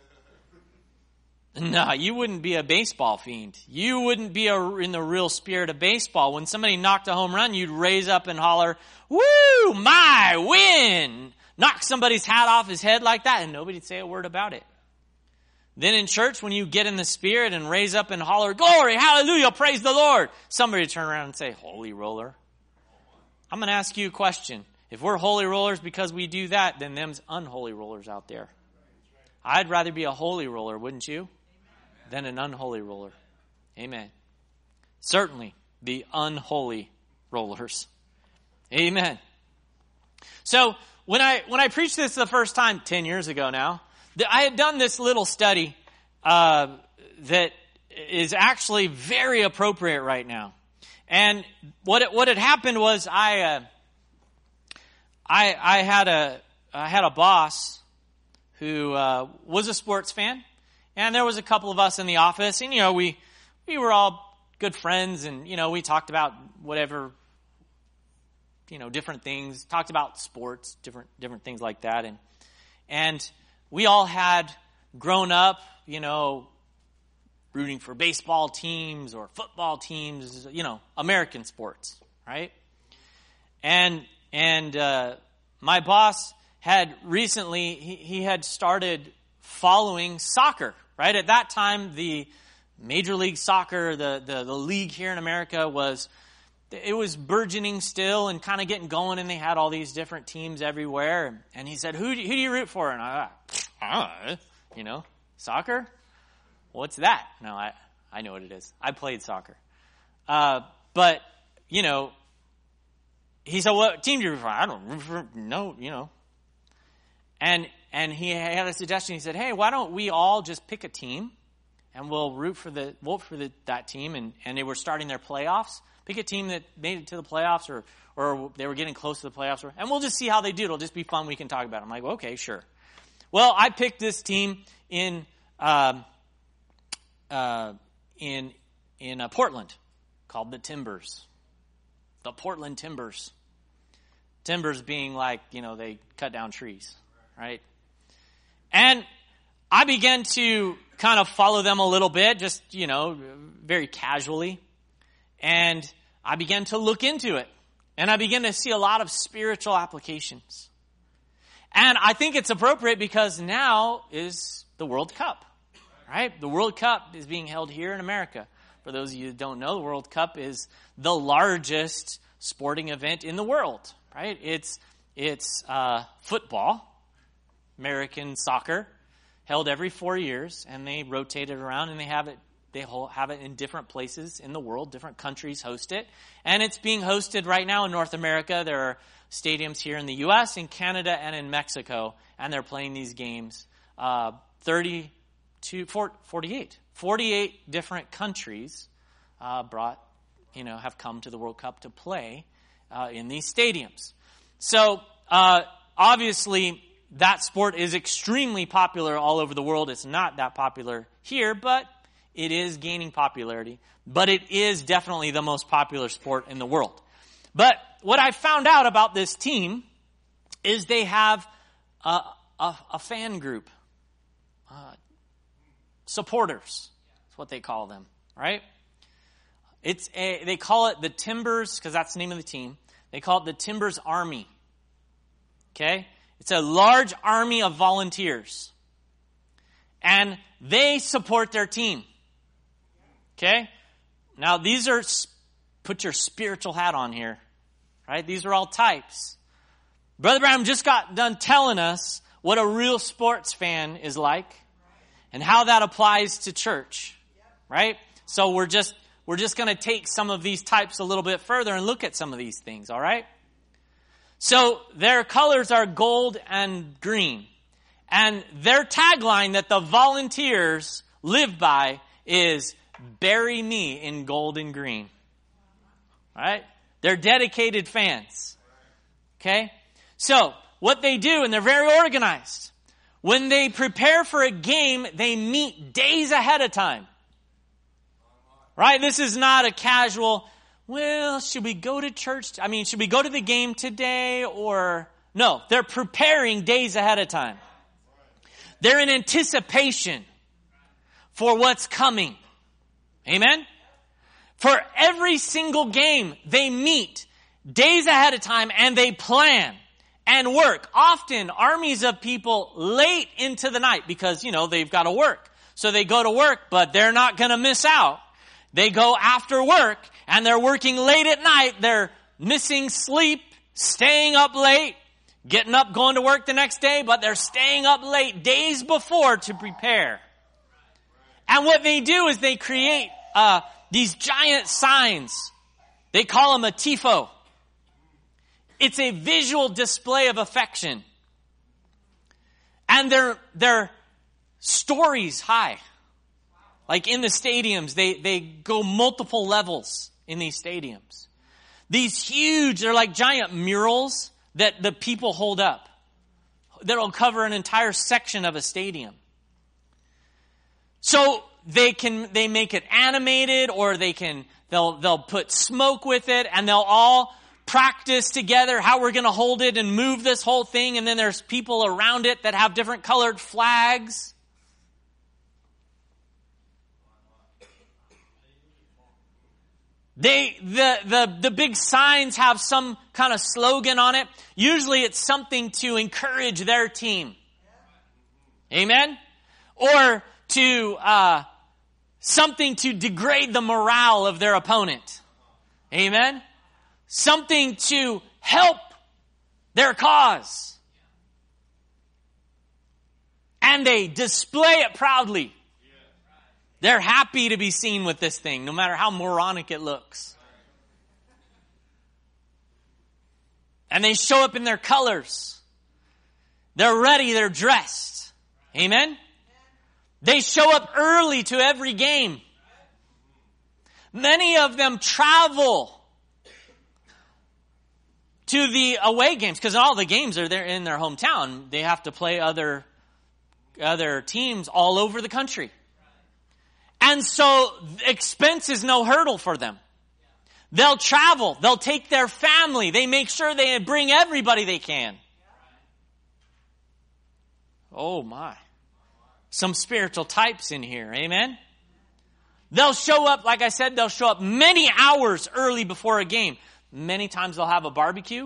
No, you wouldn't be a baseball fiend. You wouldn't be a, in the real spirit of baseball. When somebody knocked a home run, you'd raise up and holler, woo, my win. Knock somebody's hat off his head like that, and nobody'd say a word about it. Then in church, when you get in the spirit and raise up and holler, glory, hallelujah, praise the Lord, somebody would turn around and say, holy roller. I'm going to ask you a question. If we're holy rollers because we do that, then them's unholy rollers out there. I'd rather be a holy roller, wouldn't you? Than an unholy roller. Amen. Certainly the unholy rollers. Amen. So when I when I preached this the first time ten years ago now, I had done this little study uh, that is actually very appropriate right now. And what it, what had happened was I uh, I I had a I had a boss who uh, was a sports fan. And there was a couple of us in the office, and, you know, we, we were all good friends, and, you know, we talked about whatever, you know, different things, talked about sports, different, different things like that. And, and we all had grown up, you know, rooting for baseball teams or football teams, you know, American sports, right? And, and, uh, my boss had recently, he, he had started following soccer, right? At that time, the Major League Soccer, the, the, the league here in America was, it was burgeoning still and kind of getting going, and they had all these different teams everywhere. And he said, who do, who do you root for? And I thought, I don't know, you know, soccer? What's that? No, I, I know what it is. I played soccer. Uh, but, you know, he said, what team do you root for? I don't root for, no, you know. And and he had a suggestion. He said, hey, why don't we all just pick a team and we'll root for the vote for the, that team. And, and they were starting their playoffs. Pick a team that made it to the playoffs or or they were getting close to the playoffs. Or, and we'll just see how they do. It'll just be fun. We can talk about it. I'm like, well, okay, sure. Well, I picked this team in um, uh, in in uh, Portland called the Timbers. The Portland Timbers. Timbers being like, you know, they cut down trees. Right? And I began to kind of follow them a little bit, just, you know, very casually. And I began to look into it. And I began to see a lot of spiritual applications. And I think it's appropriate because now is the World Cup, right? The World Cup is being held here in America. For those of you that don't know, the World Cup is the largest sporting event in the world, right? It's, it's uh, football. American soccer, held every four years, and they rotate it around, and they have it. They have it in different places in the world. Different countries host it, and it's being hosted right now in North America. There are stadiums here in the U S, in Canada, and in Mexico, and they're playing these games. Uh, thirty to forty-eight. forty-eight different countries uh, brought, you know, have come to the World Cup to play uh, in these stadiums. So, uh, obviously, that sport is extremely popular all over the world. It's not that popular here, but it is gaining popularity. But it is definitely the most popular sport in the world. But what I found out about this team is they have a, a, a fan group. Uh, supporters. That's what they call them, right? It's a, they call it the Timbers, because that's the name of the team. They call it the Timbers Army. Okay? It's a large army of volunteers. And they support their team. Okay? Now, these are, put your spiritual hat on here. Right? These are all types. Brother Branham just got done telling us what a real sports fan is like and how that applies to church. Right? So we're just, we're just going to take some of these types a little bit further and look at some of these things. All right? So their colors are gold and green. And their tagline that the volunteers live by is, "Bury me in gold and green." Right? They're dedicated fans. Okay? So, what they do, and they're very organized. When they prepare for a game, they meet days ahead of time. Right? This is not a casual, well, should we go to church? I mean, should we go to the game today? Or, no, they're preparing days ahead of time. They're in anticipation for what's coming. Amen? For every single game, they meet days ahead of time and they plan and work. Often, armies of people late into the night because, you know, they've got to work. So they go to work, but they're not going to miss out. They go after work and they're working late at night. They're missing sleep, staying up late, getting up, going to work the next day, but they're staying up late days before to prepare. And what they do is they create uh, these giant signs. They call them a tifo. It's a visual display of affection. And their, their stories high. Like in the stadiums, they, they go multiple levels in these stadiums. These huge, they're like giant murals that the people hold up. That'll cover an entire section of a stadium. So they can, they make it animated, or they can, they'll, they'll put smoke with it, and they'll all practice together how we're going to hold it and move this whole thing. And then there's people around it that have different colored flags. They, the, the, the big signs have some kind of slogan on it. Usually it's something to encourage their team. Amen? Or to, uh, something to degrade the morale of their opponent. Amen? Something to help their cause. And they display it proudly. They're happy to be seen with this thing, no matter how moronic it looks. And they show up in their colors. They're ready, they're dressed. Amen? They show up early to every game. Many of them travel to the away games, because all the games are there in their hometown. They have to play other, other teams all over the country. And so expense is no hurdle for them. They'll travel. They'll take their family. They make sure they bring everybody they can. Oh my. Some spiritual types in here. Amen? They'll show up, like I said, they'll show up many hours early before a game. Many times they'll have a barbecue.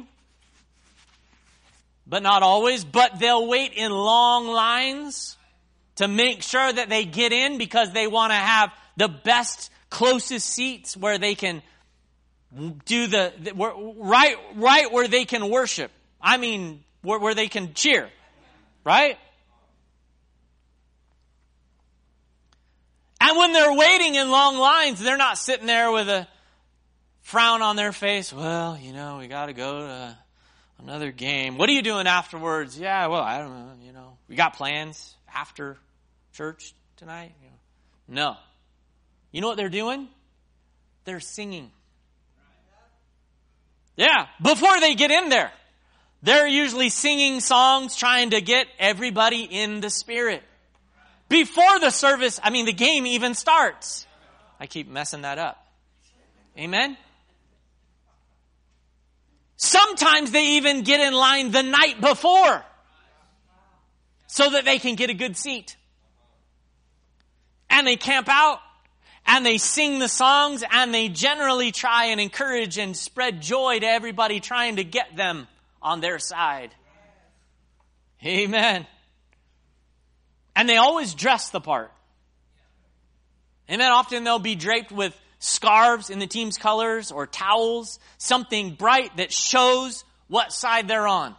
But not always. But they'll wait in long lines to make sure that they get in, because they want to have the best, closest seats where they can do the, right, right where they can worship. I mean, where, where they can cheer. Right? And when they're waiting in long lines, they're not sitting there with a frown on their face. Well, you know, we got to go to another game. What are you doing afterwards? Yeah, well, I don't know, you know. We got plans after church. tonight? No. You know what they're doing? They're singing. Yeah, before they get in there. They're usually singing songs, trying to get everybody in the spirit. Before the service, I mean, the game even starts. I keep messing that up. Amen? Sometimes they even get in line the night before so that they can get a good seat. And they camp out and they sing the songs and they generally try and encourage and spread joy to everybody trying to get them on their side. Amen. And they always dress the part. Amen. Often they'll be draped with scarves in the team's colors or towels, something bright that shows what side they're on.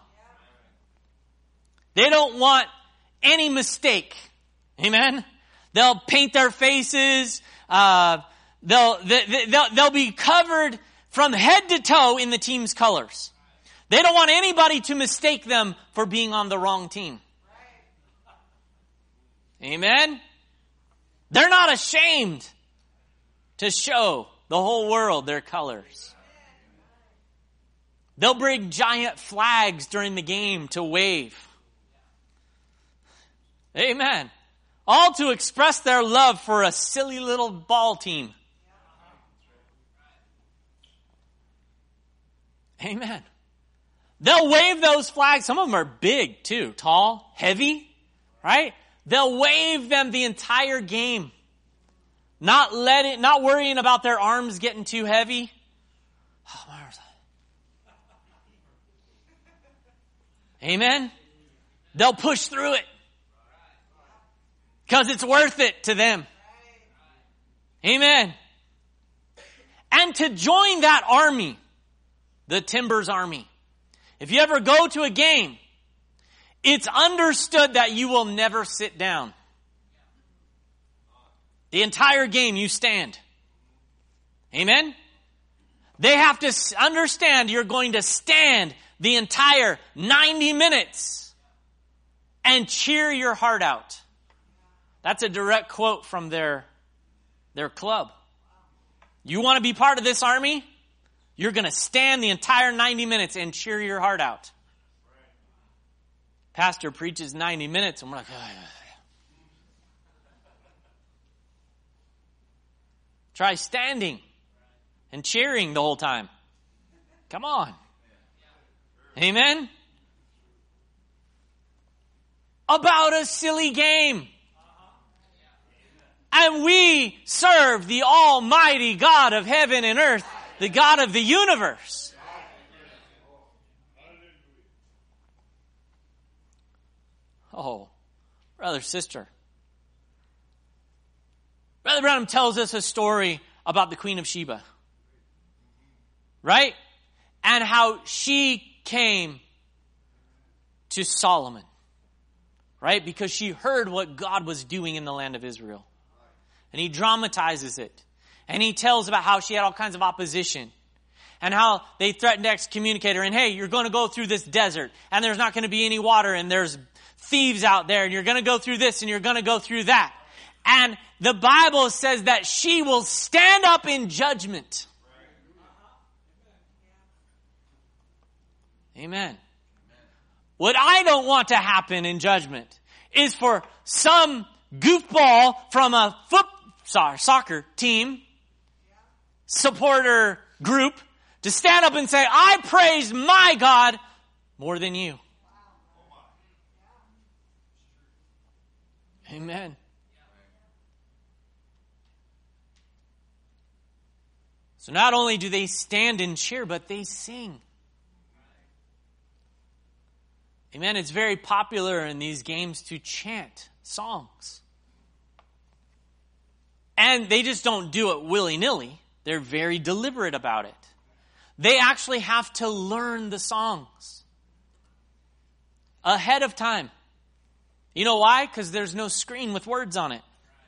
They don't want any mistake. Amen. They'll paint their faces. Uh, they'll, they, they'll, they'll be covered from head to toe in the team's colors. They don't want anybody to mistake them for being on the wrong team. Amen. They're not ashamed to show the whole world their colors. They'll bring giant flags during the game to wave. Amen. All to express their love for a silly little ball team. Amen. They'll wave those flags. Some of them are big too, tall, heavy, right? They'll wave them the entire game. Not letting, not worrying about their arms getting too heavy. Oh, my arms. Amen. They'll push through it. Because it's worth it to them. Amen. And to join that army, the Timbers Army, if you ever go to a game, it's understood that you will never sit down. The entire game you stand. Amen? They have to understand you're going to stand the entire ninety minutes and cheer your heart out. That's a direct quote from their, their club. You want to be part of this army? You're going to stand the entire ninety minutes and cheer your heart out. Pastor preaches ninety minutes and we're like, oh. Try standing and cheering the whole time. Come on. Amen? About a silly game. And we serve the Almighty God of heaven and earth, the God of the universe. Oh, brother, sister. Brother Branham tells us a story about the Queen of Sheba. Right? And how she came to Solomon. Right? Because she heard what God was doing in the land of Israel. And he dramatizes it. And he tells about how she had all kinds of opposition. And how they threatened to excommunicate her. And hey, you're going to go through this desert. And there's not going to be any water. And there's thieves out there. And you're going to go through this. And you're going to go through that. And the Bible says that she will stand up in judgment. Amen. What I don't want to happen in judgment is for some goofball from a foot, sorry, soccer team, supporter group, to stand up and say, I praise my God more than you. Amen. So not only do they stand and cheer, but they sing. Amen. It's very popular in these games to chant songs. And they just don't do it willy-nilly. They're very deliberate about it. They actually have to learn the songs ahead of time. You know why? Because there's no screen with words on it.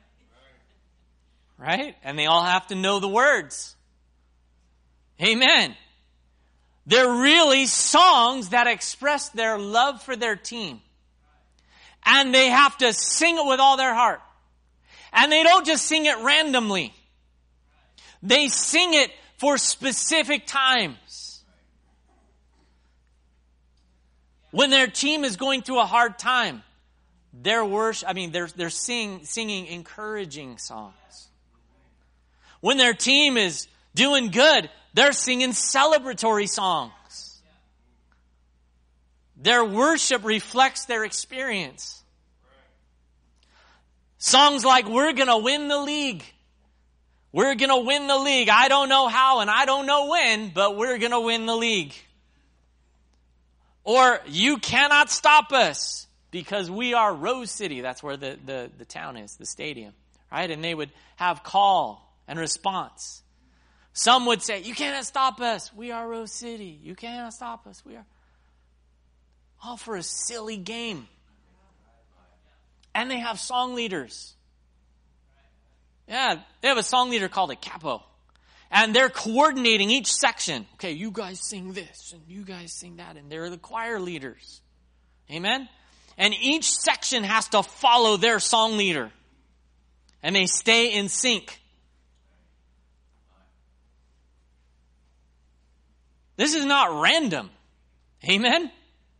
Right? And they all have to know the words. Amen. They're really songs that express their love for their team. And they have to sing it with all their heart. And they don't just sing it randomly. They sing it for specific times. When their team is going through a hard time, they're worship, I mean, they're, they're sing, singing encouraging songs. When their team is doing good, they're singing celebratory songs. Their worship reflects their experience. Songs like, we're going to win the league. We're going to win the league. I don't know how and I don't know when, but we're going to win the league. Or, you cannot stop us because we are Rose City. That's where the, the, the town is, the stadium. Right? And they would have call and response. Some would say, you cannot stop us. We are Rose City. You cannot stop us. We are. All for a silly game. And they have song leaders. Yeah, they have a song leader called a capo. And they're coordinating each section. Okay, you guys sing this and you guys sing that. And they're the choir leaders. Amen? And each section has to follow their song leader. And they stay in sync. This is not random. Amen?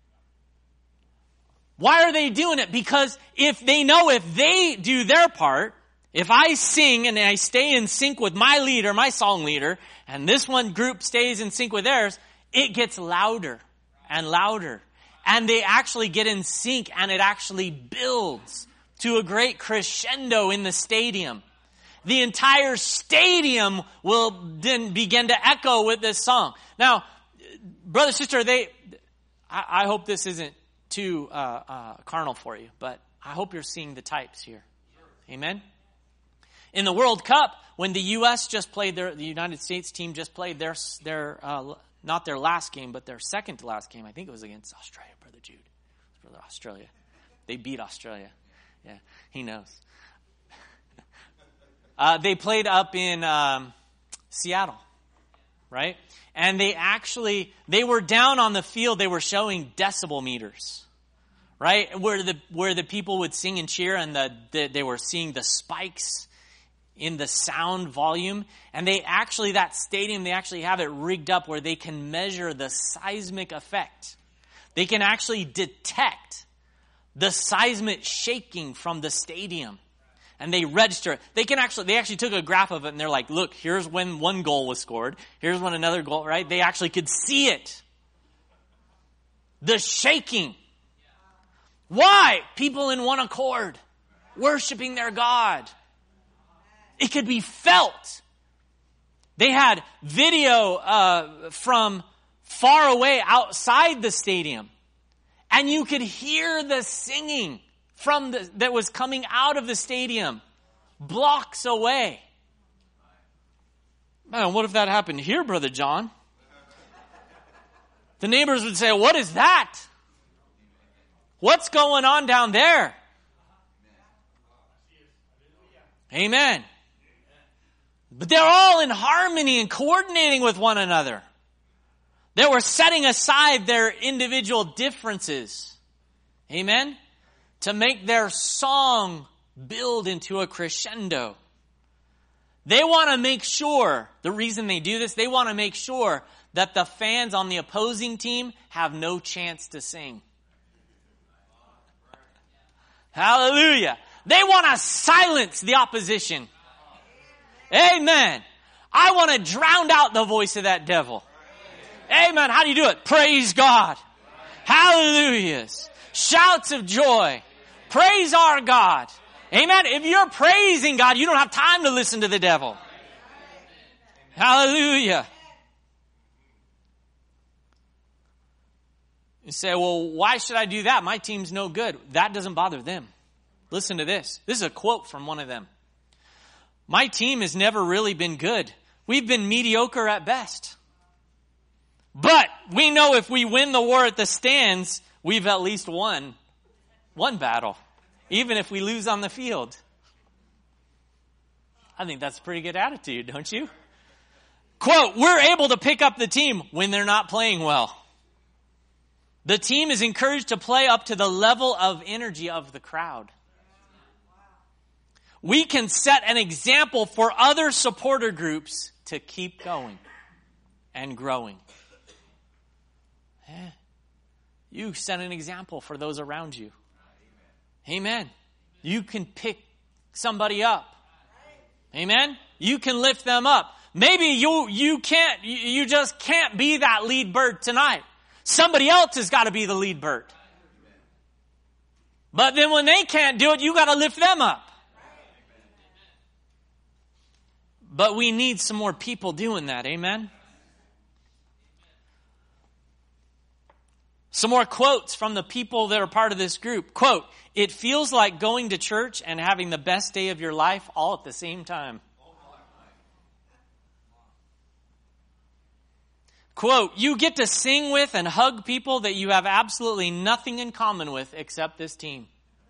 Why are they doing it? Because if they know if they do their part, if I sing and I stay in sync with my leader, my song leader, and this one group stays in sync with theirs, it gets louder and louder. And they actually get in sync and it actually builds to a great crescendo in the stadium. The entire stadium will then begin to echo with this song. Now, brother, sister, they, I, I hope this isn't too uh, uh, carnal for you, but I hope you're seeing the types here. Amen? In the World Cup, when the U S just played their, the United States team just played their, their uh, not their last game, but their second to last game. I think it was against Australia, Brother Jude. It was Brother Australia. They beat Australia. Yeah, he knows. uh, they played up in um, Seattle, right? And they actually, they were down on the field, they were showing decibel meters, right? Where the where the people would sing and cheer and the, the they were seeing the spikes in the sound volume. And they actually, that stadium, they actually have it rigged up where they can measure the seismic effect. They can actually detect the seismic shaking from the stadium. And they register it. They can actually, they actually took a graph of it and they're like, look, here's when one goal was scored. Here's when another goal, right? They actually could see it. The shaking. Why? People in one accord, worshiping their God. It could be felt. They had video uh, from far away outside the stadium. And you could hear the singing from the, that was coming out of the stadium, blocks away. Man, what if that happened here, Brother John? The neighbors would say, what is that? What's going on down there? Amen. But they're all in harmony and coordinating with one another. They were setting aside their individual differences. Amen. To make their song build into a crescendo. They want to make sure, the reason they do this, they want to make sure that the fans on the opposing team have no chance to sing. Hallelujah. They want to silence the opposition. Amen. I want to drown out the voice of that devil. Amen. How do you do it? Praise God. Hallelujahs. Shouts of joy. Praise our God. Amen. If you're praising God, you don't have time to listen to the devil. Hallelujah. You say, well, why should I do that? My team's no good. That doesn't bother them. Listen to this. This is a quote from one of them. My team has never really been good. We've been mediocre at best. But we know if we win the war at the stands, we've at least won one battle, even if we lose on the field. I think that's a pretty good attitude, don't you? Quote, we're able to pick up the team when they're not playing well. The team is encouraged to play up to the level of energy of the crowd. we can set an example for other supporter groups to keep going and growing. Eh, you set an example for those around you. Amen. You can pick somebody up. Amen. You can lift them up. Maybe you you can't you just can't be that lead bird tonight. Somebody else has got to be the lead bird. But then when they can't do it, you got to lift them up. But we need some more people doing that. Amen. Some more quotes from the people that are part of this group. Quote, "It feels like going to church and having the best day of your life all at the same time." Quote, "You get to sing with and hug people that you have absolutely nothing in common with except this team."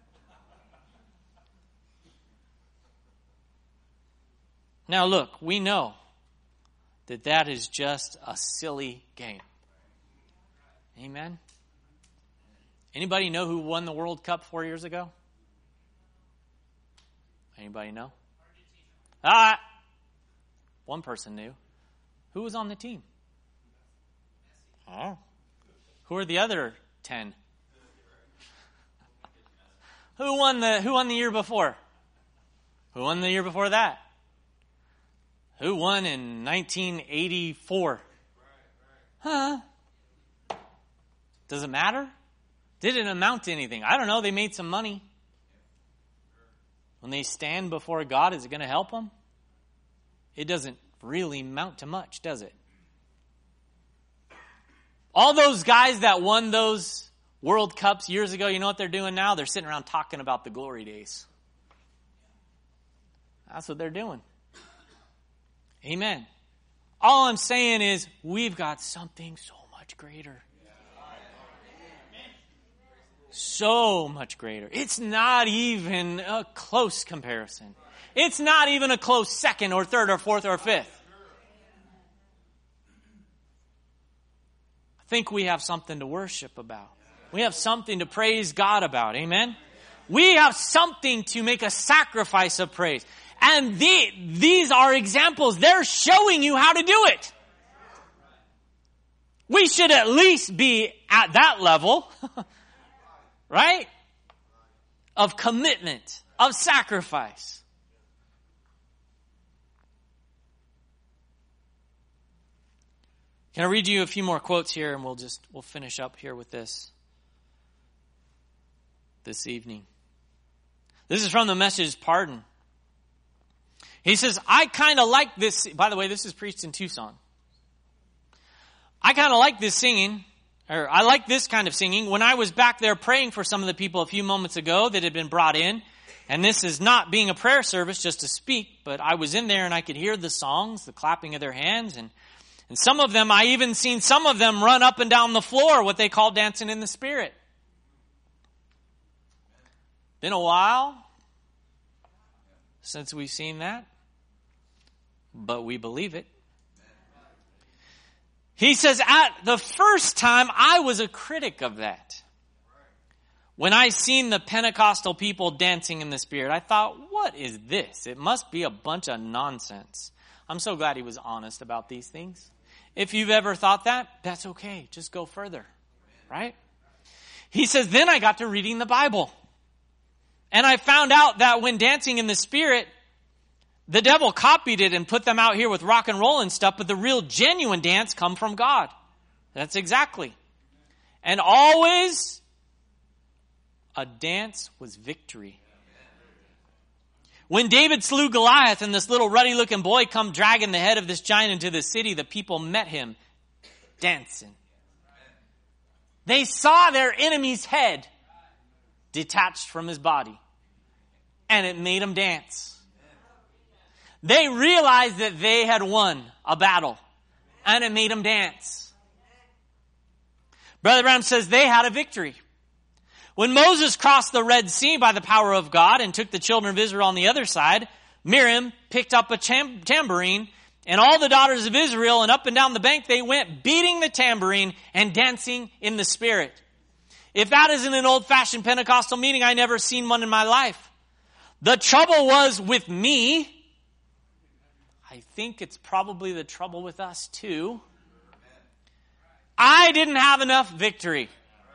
Now look, we know that that is just a silly game. Amen. Anybody know who won the World Cup four years ago? Anybody know? Ah, one person knew. Who was on the team? Oh. Who are the other ten? Who won the Who won the year before? Who won the year before that? Who won in nineteen eighty-four? Huh? Does it matter? Didn't amount to anything. I don't know. They made some money. When they stand before God, is it going to help them? It doesn't really amount to much, does it? All those guys that won those World Cups years ago, you know what they're doing now? They're sitting around talking about the glory days. That's what they're doing. Amen. All I'm saying is we've got something so much greater. So much greater. It's not even a close comparison. It's not even a close second or third or fourth or fifth. I think we have something to worship about. We have something to praise God about. Amen? We have something to make a sacrifice of praise. And the, these are examples. They're showing you how to do it. We should at least be at that level. Right? Of commitment, of sacrifice. Can I read you a few more quotes here and we'll just, we'll finish up here with this this evening. This is from the Message Pardon. He says, I kind of like this. By the way, this is preached in Tucson. I kind of like this singing. Or I like this kind of singing. When I was back there praying for some of the people a few moments ago that had been brought in, and this is not being a prayer service just to speak, but I was in there and I could hear the songs, the clapping of their hands, and, and some of them, I even seen some of them run up and down the floor, what they call dancing in the Spirit. Been a while since we've seen that, but we believe it. He says, at the first time, I was a critic of that. When I seen the Pentecostal people dancing in the Spirit, I thought, what is this? It must be a bunch of nonsense. I'm so glad he was honest about these things. If you've ever thought that, that's okay. Just go further. Right? He says, then I got to reading the Bible. And I found out that when dancing in the Spirit, the devil copied it and put them out here with rock and roll and stuff, but the real genuine dance come from God. That's exactly. And always a dance was victory. When David slew Goliath and this little ruddy looking boy come dragging the head of this giant into the city, the people met him dancing. They saw their enemy's head detached from his body, and it made them dance. They realized that they had won a battle, and it made them dance. Brother Branham says they had a victory. When Moses crossed the Red Sea by the power of God and took the children of Israel on the other side, Miriam picked up a tam- tambourine, and all the daughters of Israel, and up and down the bank they went, beating the tambourine and dancing in the Spirit. If that isn't an old-fashioned Pentecostal meeting, I never seen one in my life. The trouble was with me. I think it's probably the trouble with us too. I didn't have enough victory.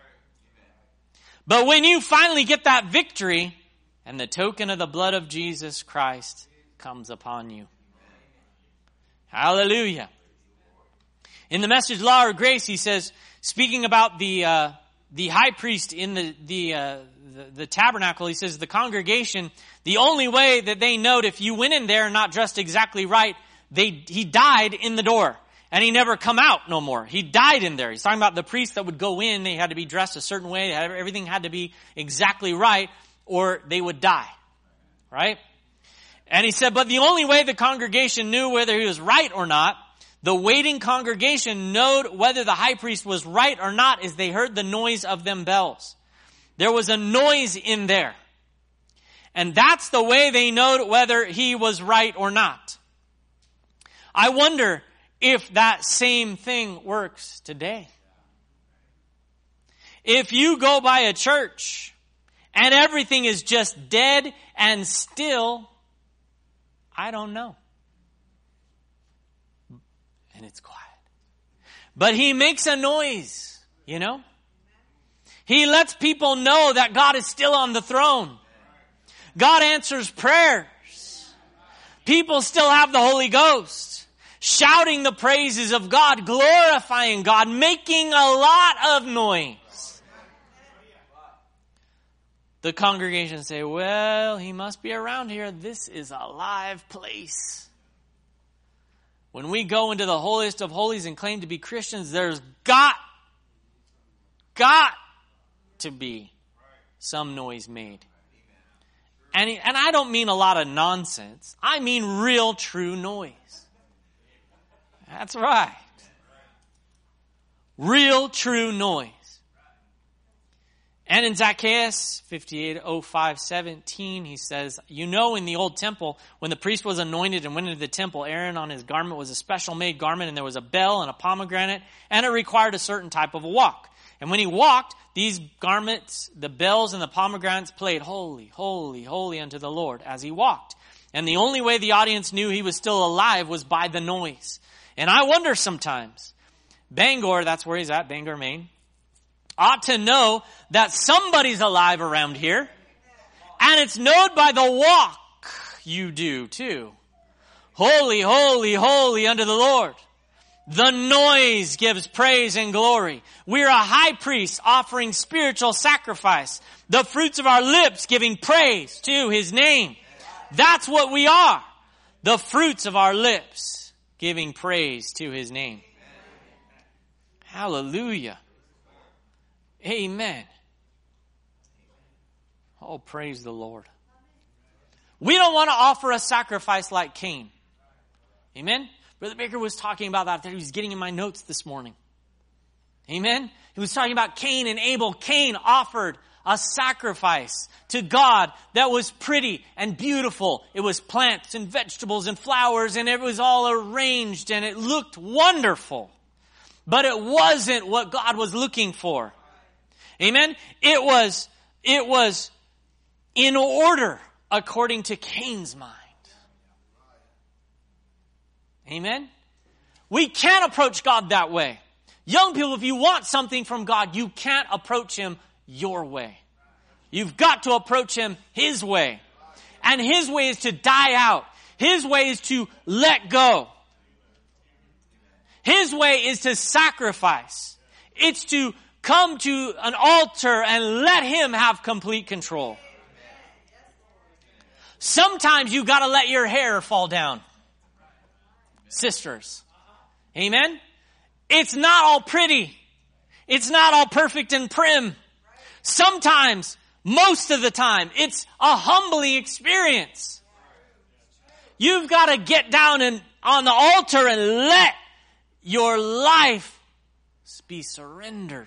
But when you finally get that victory, and the token of the blood of Jesus Christ comes upon you. Hallelujah. In the Message Law or Grace, he says, speaking about the uh, the high priest in the the, uh, the the tabernacle, he says the congregation, the only way that they knowed if you went in there not dressed exactly right, they he died in the door. And he never come out no more. He died in there. He's talking about the priests that would go in. They had to be dressed a certain way. Everything had to be exactly right or they would die. Right? And he said, but the only way the congregation knew whether he was right or not, the waiting congregation knowed whether the high priest was right or not is they heard the noise of them bells. There was a noise in there. And that's the way they knowed whether he was right or not. I wonder if that same thing works today. If you go by a church and everything is just dead and still, I don't know. And it's quiet. But he makes a noise, you know. He lets people know that God is still on the throne. God answers prayers. People still have the Holy Ghost. Shouting the praises of God, glorifying God, making a lot of noise. The congregation say, well, he must be around here. This is a live place. When we go into the holiest of holies and claim to be Christians, there's got, got to be some noise made. And, and I don't mean a lot of nonsense. I mean real, true noise. That's right. Real, true noise. And in Zacchaeus fifty-eight oh five seventeen, he says, you know, in the old temple, when the priest was anointed and went into the temple, Aaron on his garment was a special made garment, and there was a bell and a pomegranate, and it required a certain type of a walk. And when he walked, these garments, the bells and the pomegranates played holy, holy, holy unto the Lord as he walked. And the only way the audience knew he was still alive was by the noise. And I wonder sometimes, Bangor, that's where he's at, Bangor, Maine, ought to know that somebody's alive around here. And it's known by the walk you do too. Holy, holy, holy unto the Lord. The noise gives praise and glory. We're a high priest offering spiritual sacrifice. The fruits of our lips giving praise to his name. That's what we are. The fruits of our lips. Giving praise to his name. Hallelujah. Amen. Oh, praise the Lord. We don't want to offer a sacrifice like Cain. Amen. Brother Baker was talking about that. He was getting in my notes this morning. Amen. He was talking about Cain and Abel. Cain offered a sacrifice to God that was pretty and beautiful. It was plants and vegetables and flowers, and it was all arranged and it looked wonderful. But it wasn't what God was looking for. Amen? It was, it was in order according to Cain's mind. Amen? We can't approach God that way. Young people, if you want something from God, you can't approach him your way. You've got to approach him his way. And his way is to die out. His way is to let go. His way is to sacrifice. It's to come to an altar and let him have complete control. Sometimes you've got to let your hair fall down. Sisters. Amen? It's not all pretty. It's not all perfect and prim. Sometimes, most of the time, it's a humbling experience. You've got to get down and on the altar and let your life be surrendered.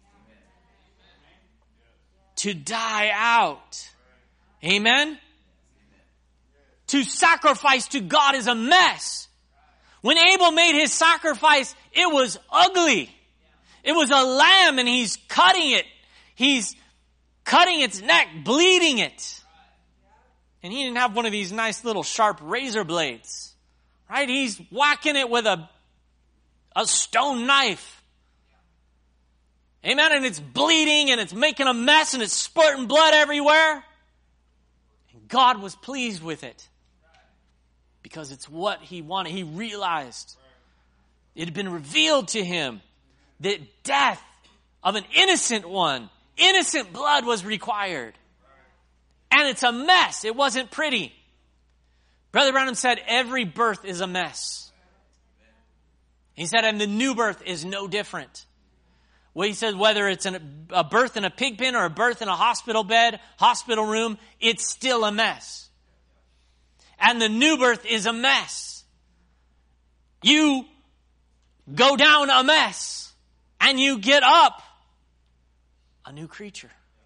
To die out. Amen? To sacrifice to God is a mess. When Abel made his sacrifice, it was ugly. It was a lamb and he's cutting it. He's cutting its neck, bleeding it. And he didn't have one of these nice little sharp razor blades. Right? He's whacking it with a, a stone knife. Amen? And it's bleeding and it's making a mess and it's spurting blood everywhere. And God was pleased with it. Because it's what he wanted. He realized it had been revealed to him that death of an innocent one, innocent blood was required. And it's a mess. It wasn't pretty. Brother Branham said every birth is a mess. He said, and the new birth is no different. Well, he said whether it's an, a birth in a pig pen or a birth in a hospital bed, hospital room, it's still a mess. And the new birth is a mess. You go down a mess and you get up a new creature.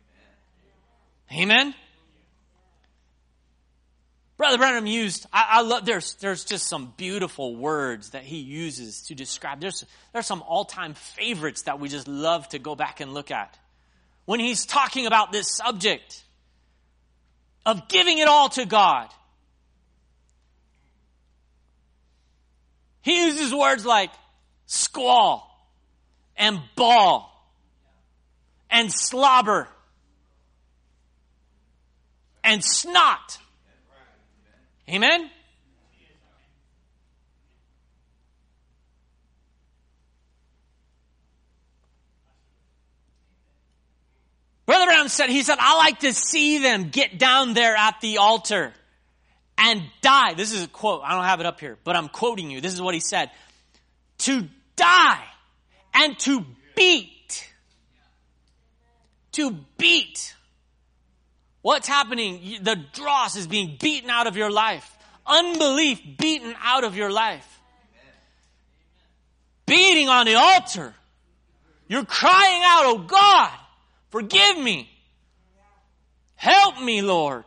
Amen? Brother Branham used, I, I love, there's, there's just some beautiful words that he uses to describe. There's, there's some all-time favorites that we just love to go back and look at. When he's talking about this subject of giving it all to God, he uses words like squall and bawl and slobber and snot. Amen? Brother Branham said, he said, I like to see them get down there at the altar and die. This is a quote. I don't have it up here, but I'm quoting you. This is what he said. To die and to beat. To beat. What's happening? The dross is being beaten out of your life. Unbelief beaten out of your life. Beating on the altar. You're crying out, oh God, forgive me. Help me, Lord.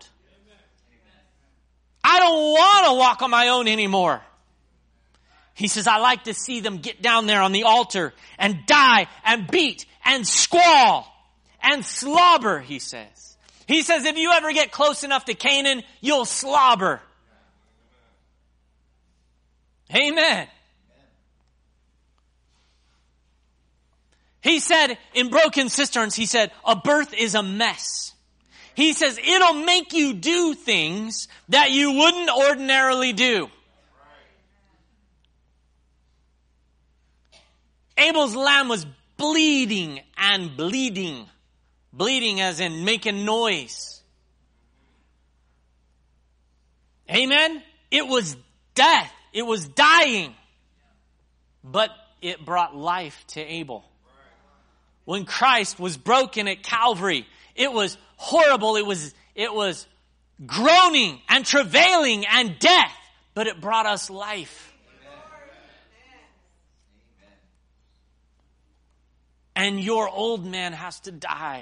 I don't want to walk on my own anymore. He says, I like to see them get down there on the altar and die and beat and squall and slobber, he says. He says, if you ever get close enough to Canaan, you'll slobber. Amen. He said, in Broken Cisterns, he said, a birth is a mess. He says, it'll make you do things that you wouldn't ordinarily do. Abel's lamb was bleeding and bleeding. Bleeding as in making noise. Amen? It was death. It was dying. But it brought life to Abel. When Christ was broken at Calvary, it was horrible. It was, it was groaning and travailing and death. But it brought us life. And your old man has to die.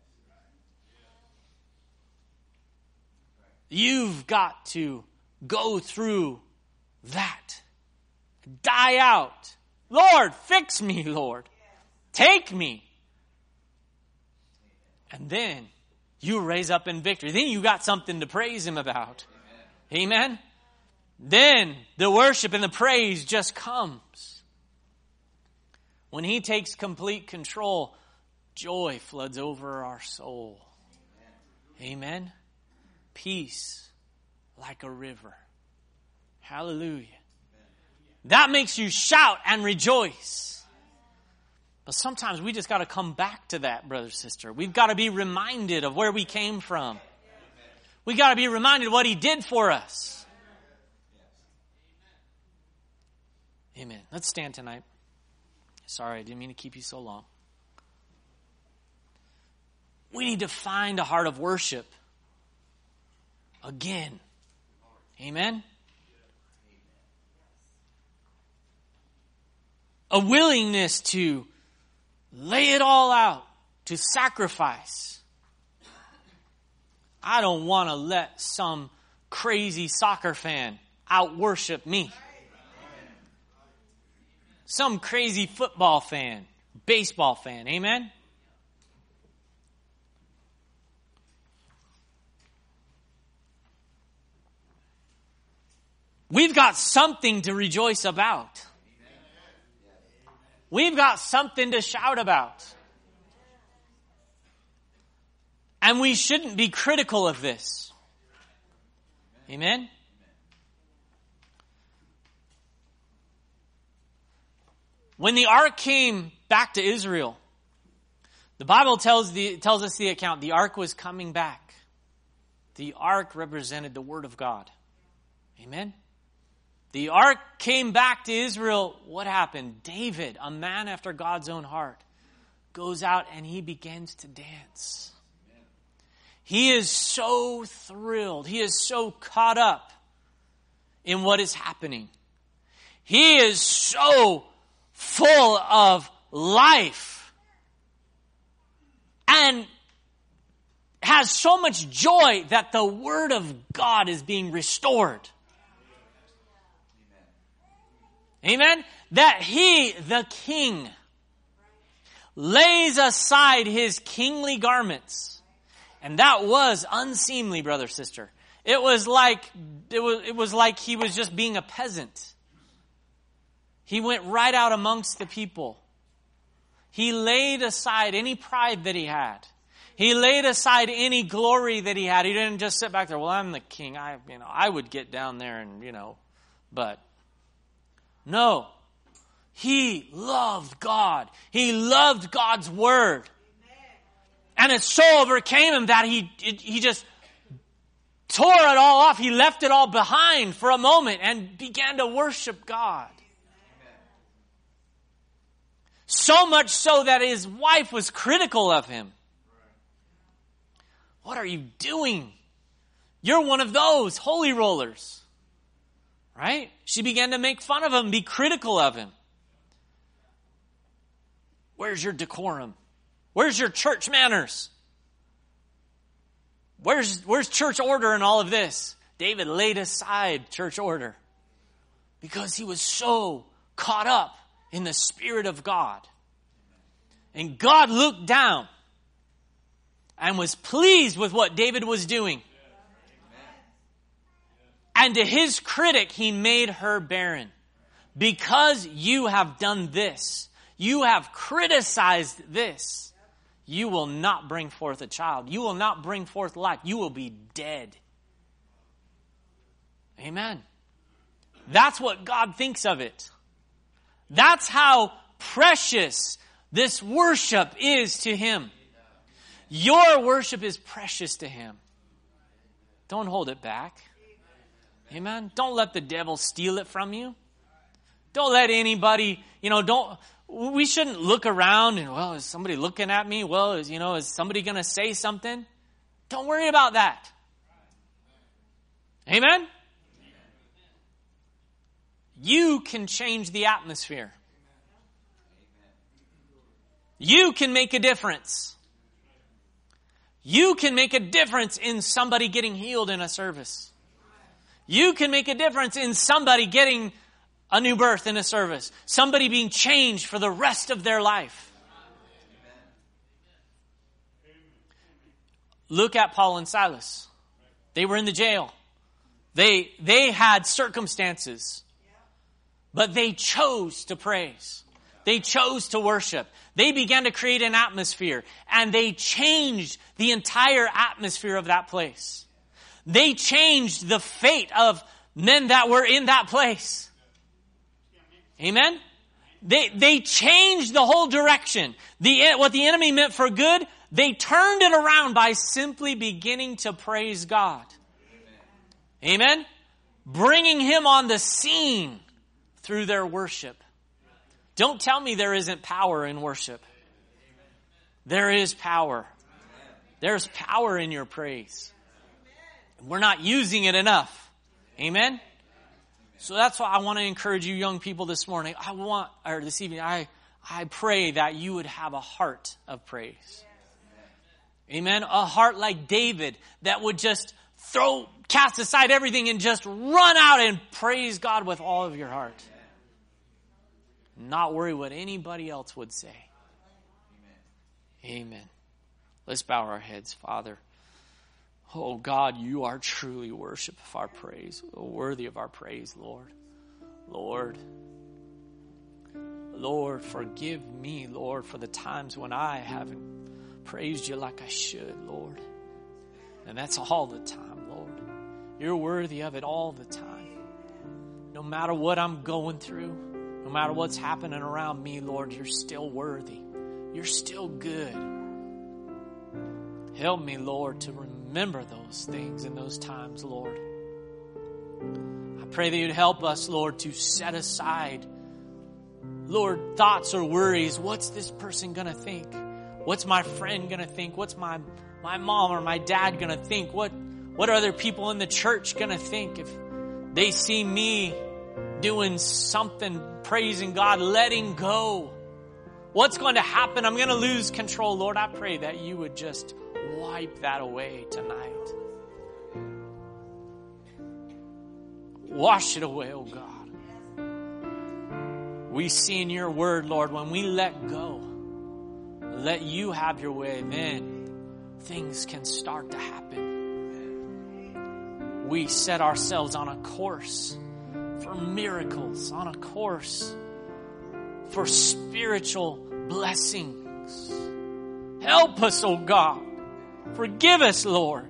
You've got to go through that. Die out. Lord, fix me, Lord. Take me. And then you raise up in victory. Then you got something to praise him about. Amen. Amen? Then the worship and the praise just comes. When he takes complete control, joy floods over our soul. Amen. Peace like a river. Hallelujah. That makes you shout and rejoice. But sometimes we just got to come back to that, brother, sister. We've got to be reminded of where we came from. We got to be reminded of what he did for us. Amen. Let's stand tonight. Sorry, I didn't mean to keep you so long. We need to find a heart of worship again. Amen? A willingness to lay it all out, to sacrifice. I don't want to let some crazy soccer fan out worship me. Some crazy football fan, baseball fan. Amen? We've got something to rejoice about. We've got something to shout about. And we shouldn't be critical of this. Amen? When the ark came back to Israel, the Bible tells the tells us the account. The ark was coming back. The ark represented the Word of God. Amen? The ark came back to Israel. What happened? David, a man after God's own heart, goes out and he begins to dance. He is so thrilled. He is so caught up in what is happening. He is so full of life and has so much joy that the Word of God is being restored. Amen? That he, the king, lays aside his kingly garments. And that was unseemly, brother, sister. It was like, it was, it was like he was just being a peasant. He went right out amongst the people. He laid aside any pride that he had. He laid aside any glory that he had. He didn't just sit back there, well, I'm the king. I, you know, I would get down there and, you know, but no. He loved God. He loved God's word. And it so overcame him that he he just tore it all off. He left it all behind for a moment and began to worship God. So much so that his wife was critical of him. What are you doing? You're one of those holy rollers. Right? She began to make fun of him, be critical of him. Where's your decorum? Where's your church manners? Where's, where's church order and all of this? David laid aside church order because he was so caught up in the Spirit of God. And God looked down and was pleased with what David was doing. And to his critic, he made her barren. Because you have done this, you have criticized this, you will not bring forth a child. You will not bring forth life. You will be dead. Amen. That's what God thinks of it. That's how precious this worship is to Him. Your worship is precious to Him. Don't hold it back. Amen. Don't let the devil steal it from you. Don't let anybody, you know, don't, we shouldn't look around and, well, is somebody looking at me? Well, is, you know, is somebody going to say something? Don't worry about that. Amen? You can change the atmosphere. You can make a difference. You can make a difference in somebody getting healed in a service. You can make a difference in somebody getting a new birth in a service. Somebody being changed for the rest of their life. Look at Paul and Silas. They were in the jail. They, they had circumstances. But they chose to praise. They chose to worship. They began to create an atmosphere. And they changed the entire atmosphere of that place. They changed the fate of men that were in that place. Amen? They, they changed the whole direction. The, what the enemy meant for good, they turned it around by simply beginning to praise God. Amen? Amen? Bringing Him on the scene through their worship. Don't tell me there isn't power in worship. There is power. There's power in your praise. We're not using it enough. Amen? So that's why I want to encourage you young people this morning. I want, or this evening, I, I pray that you would have a heart of praise. Amen? A heart like David that would just throw, cast aside everything and just run out and praise God with all of your heart. Not worry what anybody else would say. Amen. Let's bow our heads, Father. Oh God, you are truly worship of our praise, worthy of our praise, Lord. Lord, Lord, forgive me, Lord, for the times when I haven't praised you like I should, Lord. And that's all the time, Lord. You're worthy of it all the time. No matter what I'm going through, no matter what's happening around me, Lord, you're still worthy. You're still good. Help me, Lord, to remember those things in those times, Lord. I pray that you'd help us, Lord, to set aside, Lord, thoughts or worries. What's this person going to think? What's my friend going to think? What's my, my mom or my dad going to think? What, what are other people in the church going to think if they see me doing something, praising God, letting go? What's going to happen? I'm going to lose control. Lord, I pray that you would just wipe that away tonight. Wash it away, oh God. We see in your word, Lord, when we let go, let you have your way, then things can start to happen. We set ourselves on a course for miracles, on a course for spiritual blessings. Help us, oh God. Forgive us, Lord.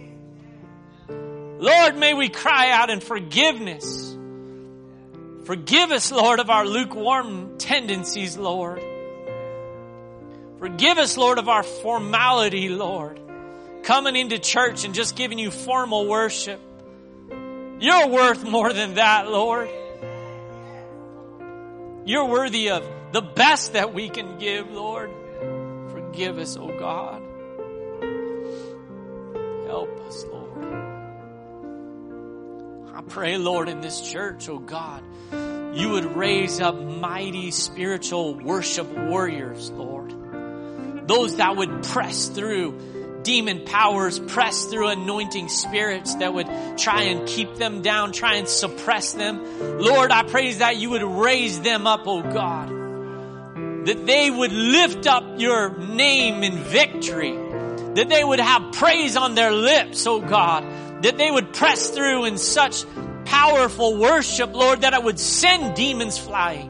Lord, may we cry out in forgiveness. Forgive us, Lord, of our lukewarm tendencies, Lord. Forgive us, Lord, of our formality, Lord. Coming into church and just giving you formal worship. You're worth more than that, Lord. You're worthy of the best that we can give, Lord. Forgive us, oh God. Help us, Lord. I pray, Lord, in this church, oh God, you would raise up mighty spiritual worship warriors, Lord. Those that would press through demon powers, press through anointing spirits that would try and keep them down, try and suppress them. Lord, I pray that you would raise them up, oh God. That they would lift up your name in victory. That they would have praise on their lips, oh God. That they would press through in such powerful worship, Lord, that it would send demons flying.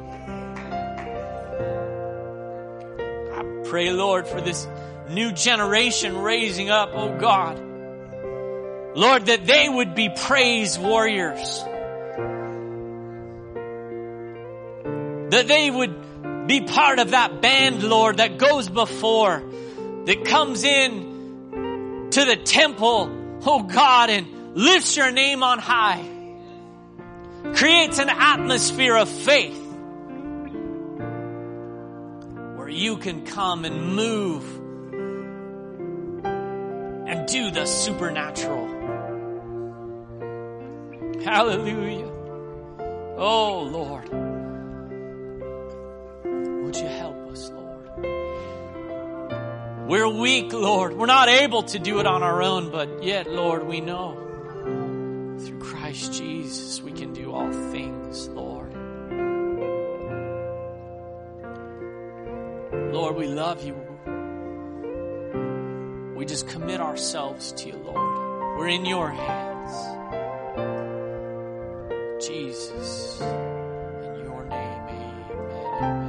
I pray, Lord, for this new generation raising up, oh God. Lord, that they would be praise warriors. That they would be part of that band, Lord, that goes before, that comes in to the temple, oh God, and lifts your name on high. Creates an atmosphere of faith where you can come and move and do the supernatural. Hallelujah. Oh Lord, would you help us, Lord? We're weak, Lord. We're not able to do it on our own, but yet, Lord, we know through Christ Jesus we can do all things, Lord. Lord, we love you. We just commit ourselves to you, Lord. We're in your hands. Jesus, in your name, amen, amen.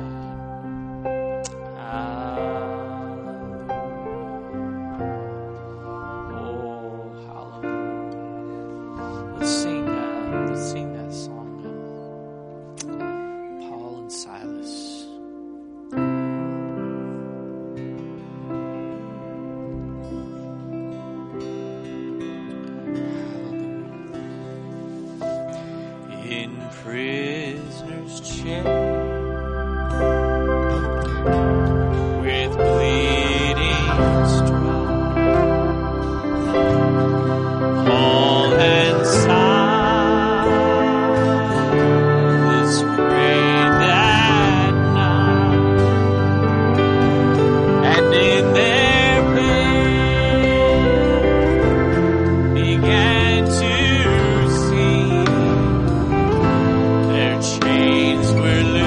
Chains were loose.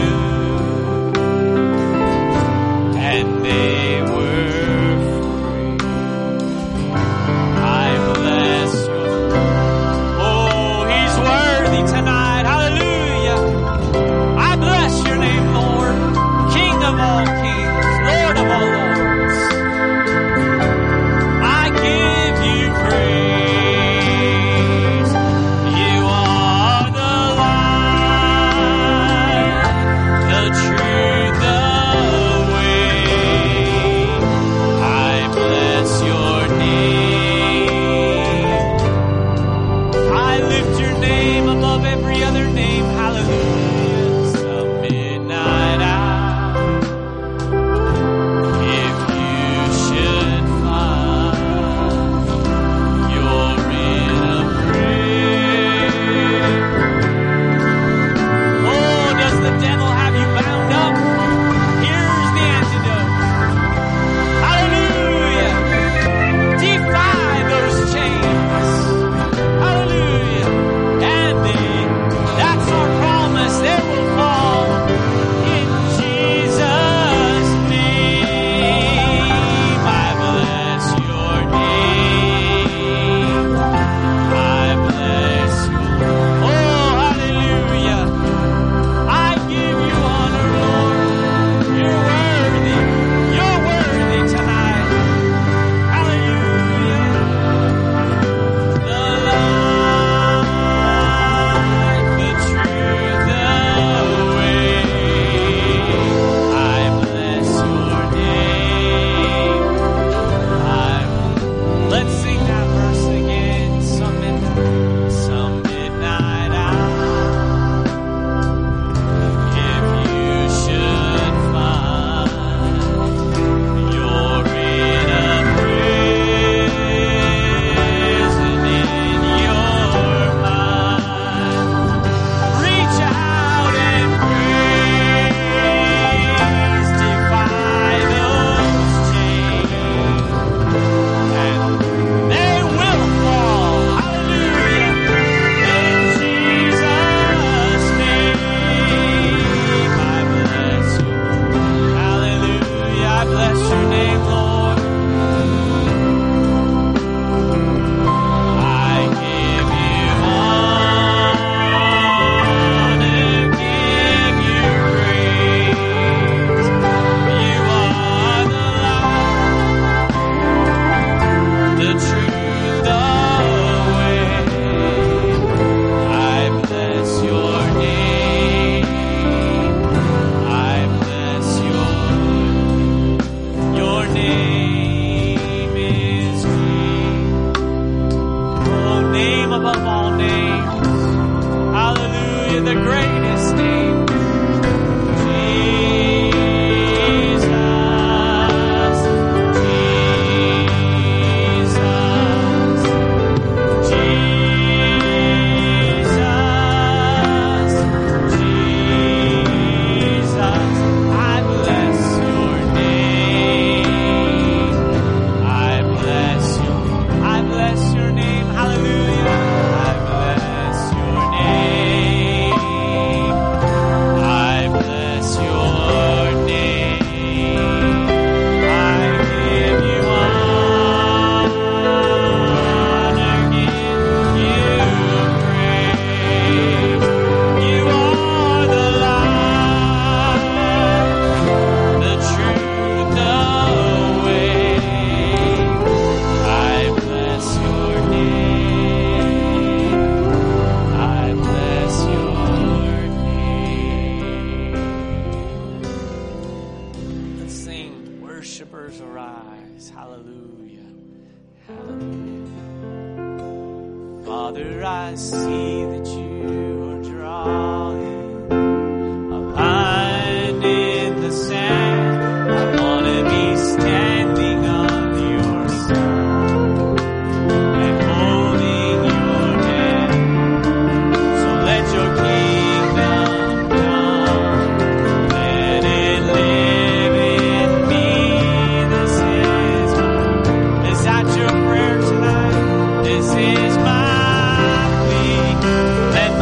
Hallelujah. Hallelujah. Father, I see that you are drawing a line in the sand. I want to be standing on your side and holding your hand. So let your kingdom come. Let it live in me. This is my, is that your prayer tonight? This is my plea. Let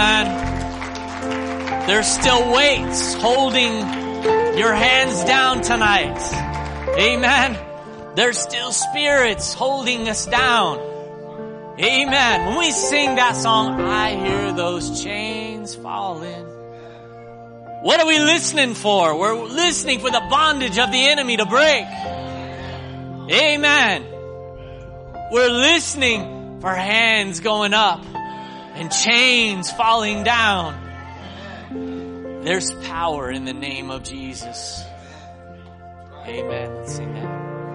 Amen. There's still weights holding your hands down tonight. Amen. There's still spirits holding us down. Amen. When we sing that song, I hear those chains falling. What are we listening for? We're listening for the bondage of the enemy to break. Amen. We're listening for hands going up and chains falling down. There's power in the name of Jesus. Amen. Let's sing that.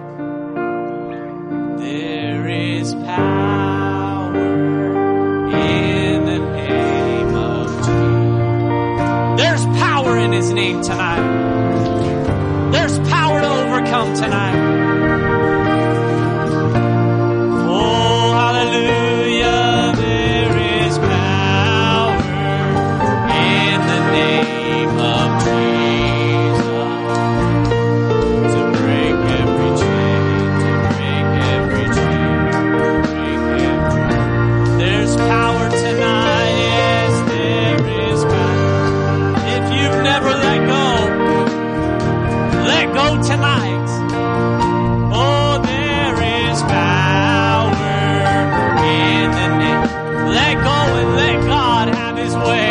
There is power in the name of Jesus. There's power in His name tonight. There's power to overcome tonight. Oh, hallelujah. There is power in the name of Jesus to break every chain, to break every chain, to break every. There's power tonight, yes, there is power. If you've never let go, let go tonight. Oh, there is power in the name. Let go and let God have His way.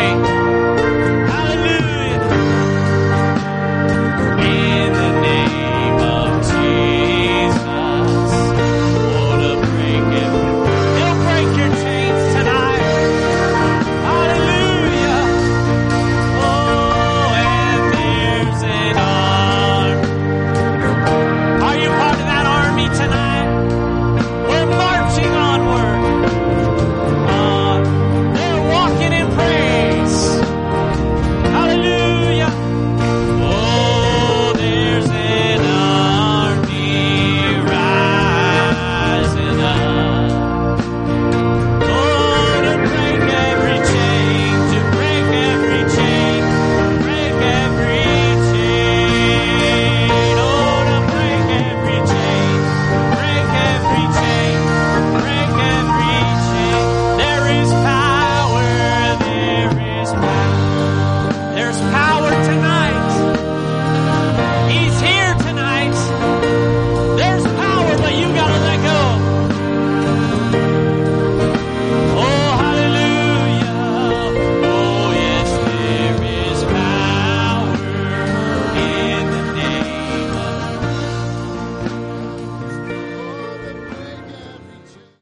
There is power, there is power.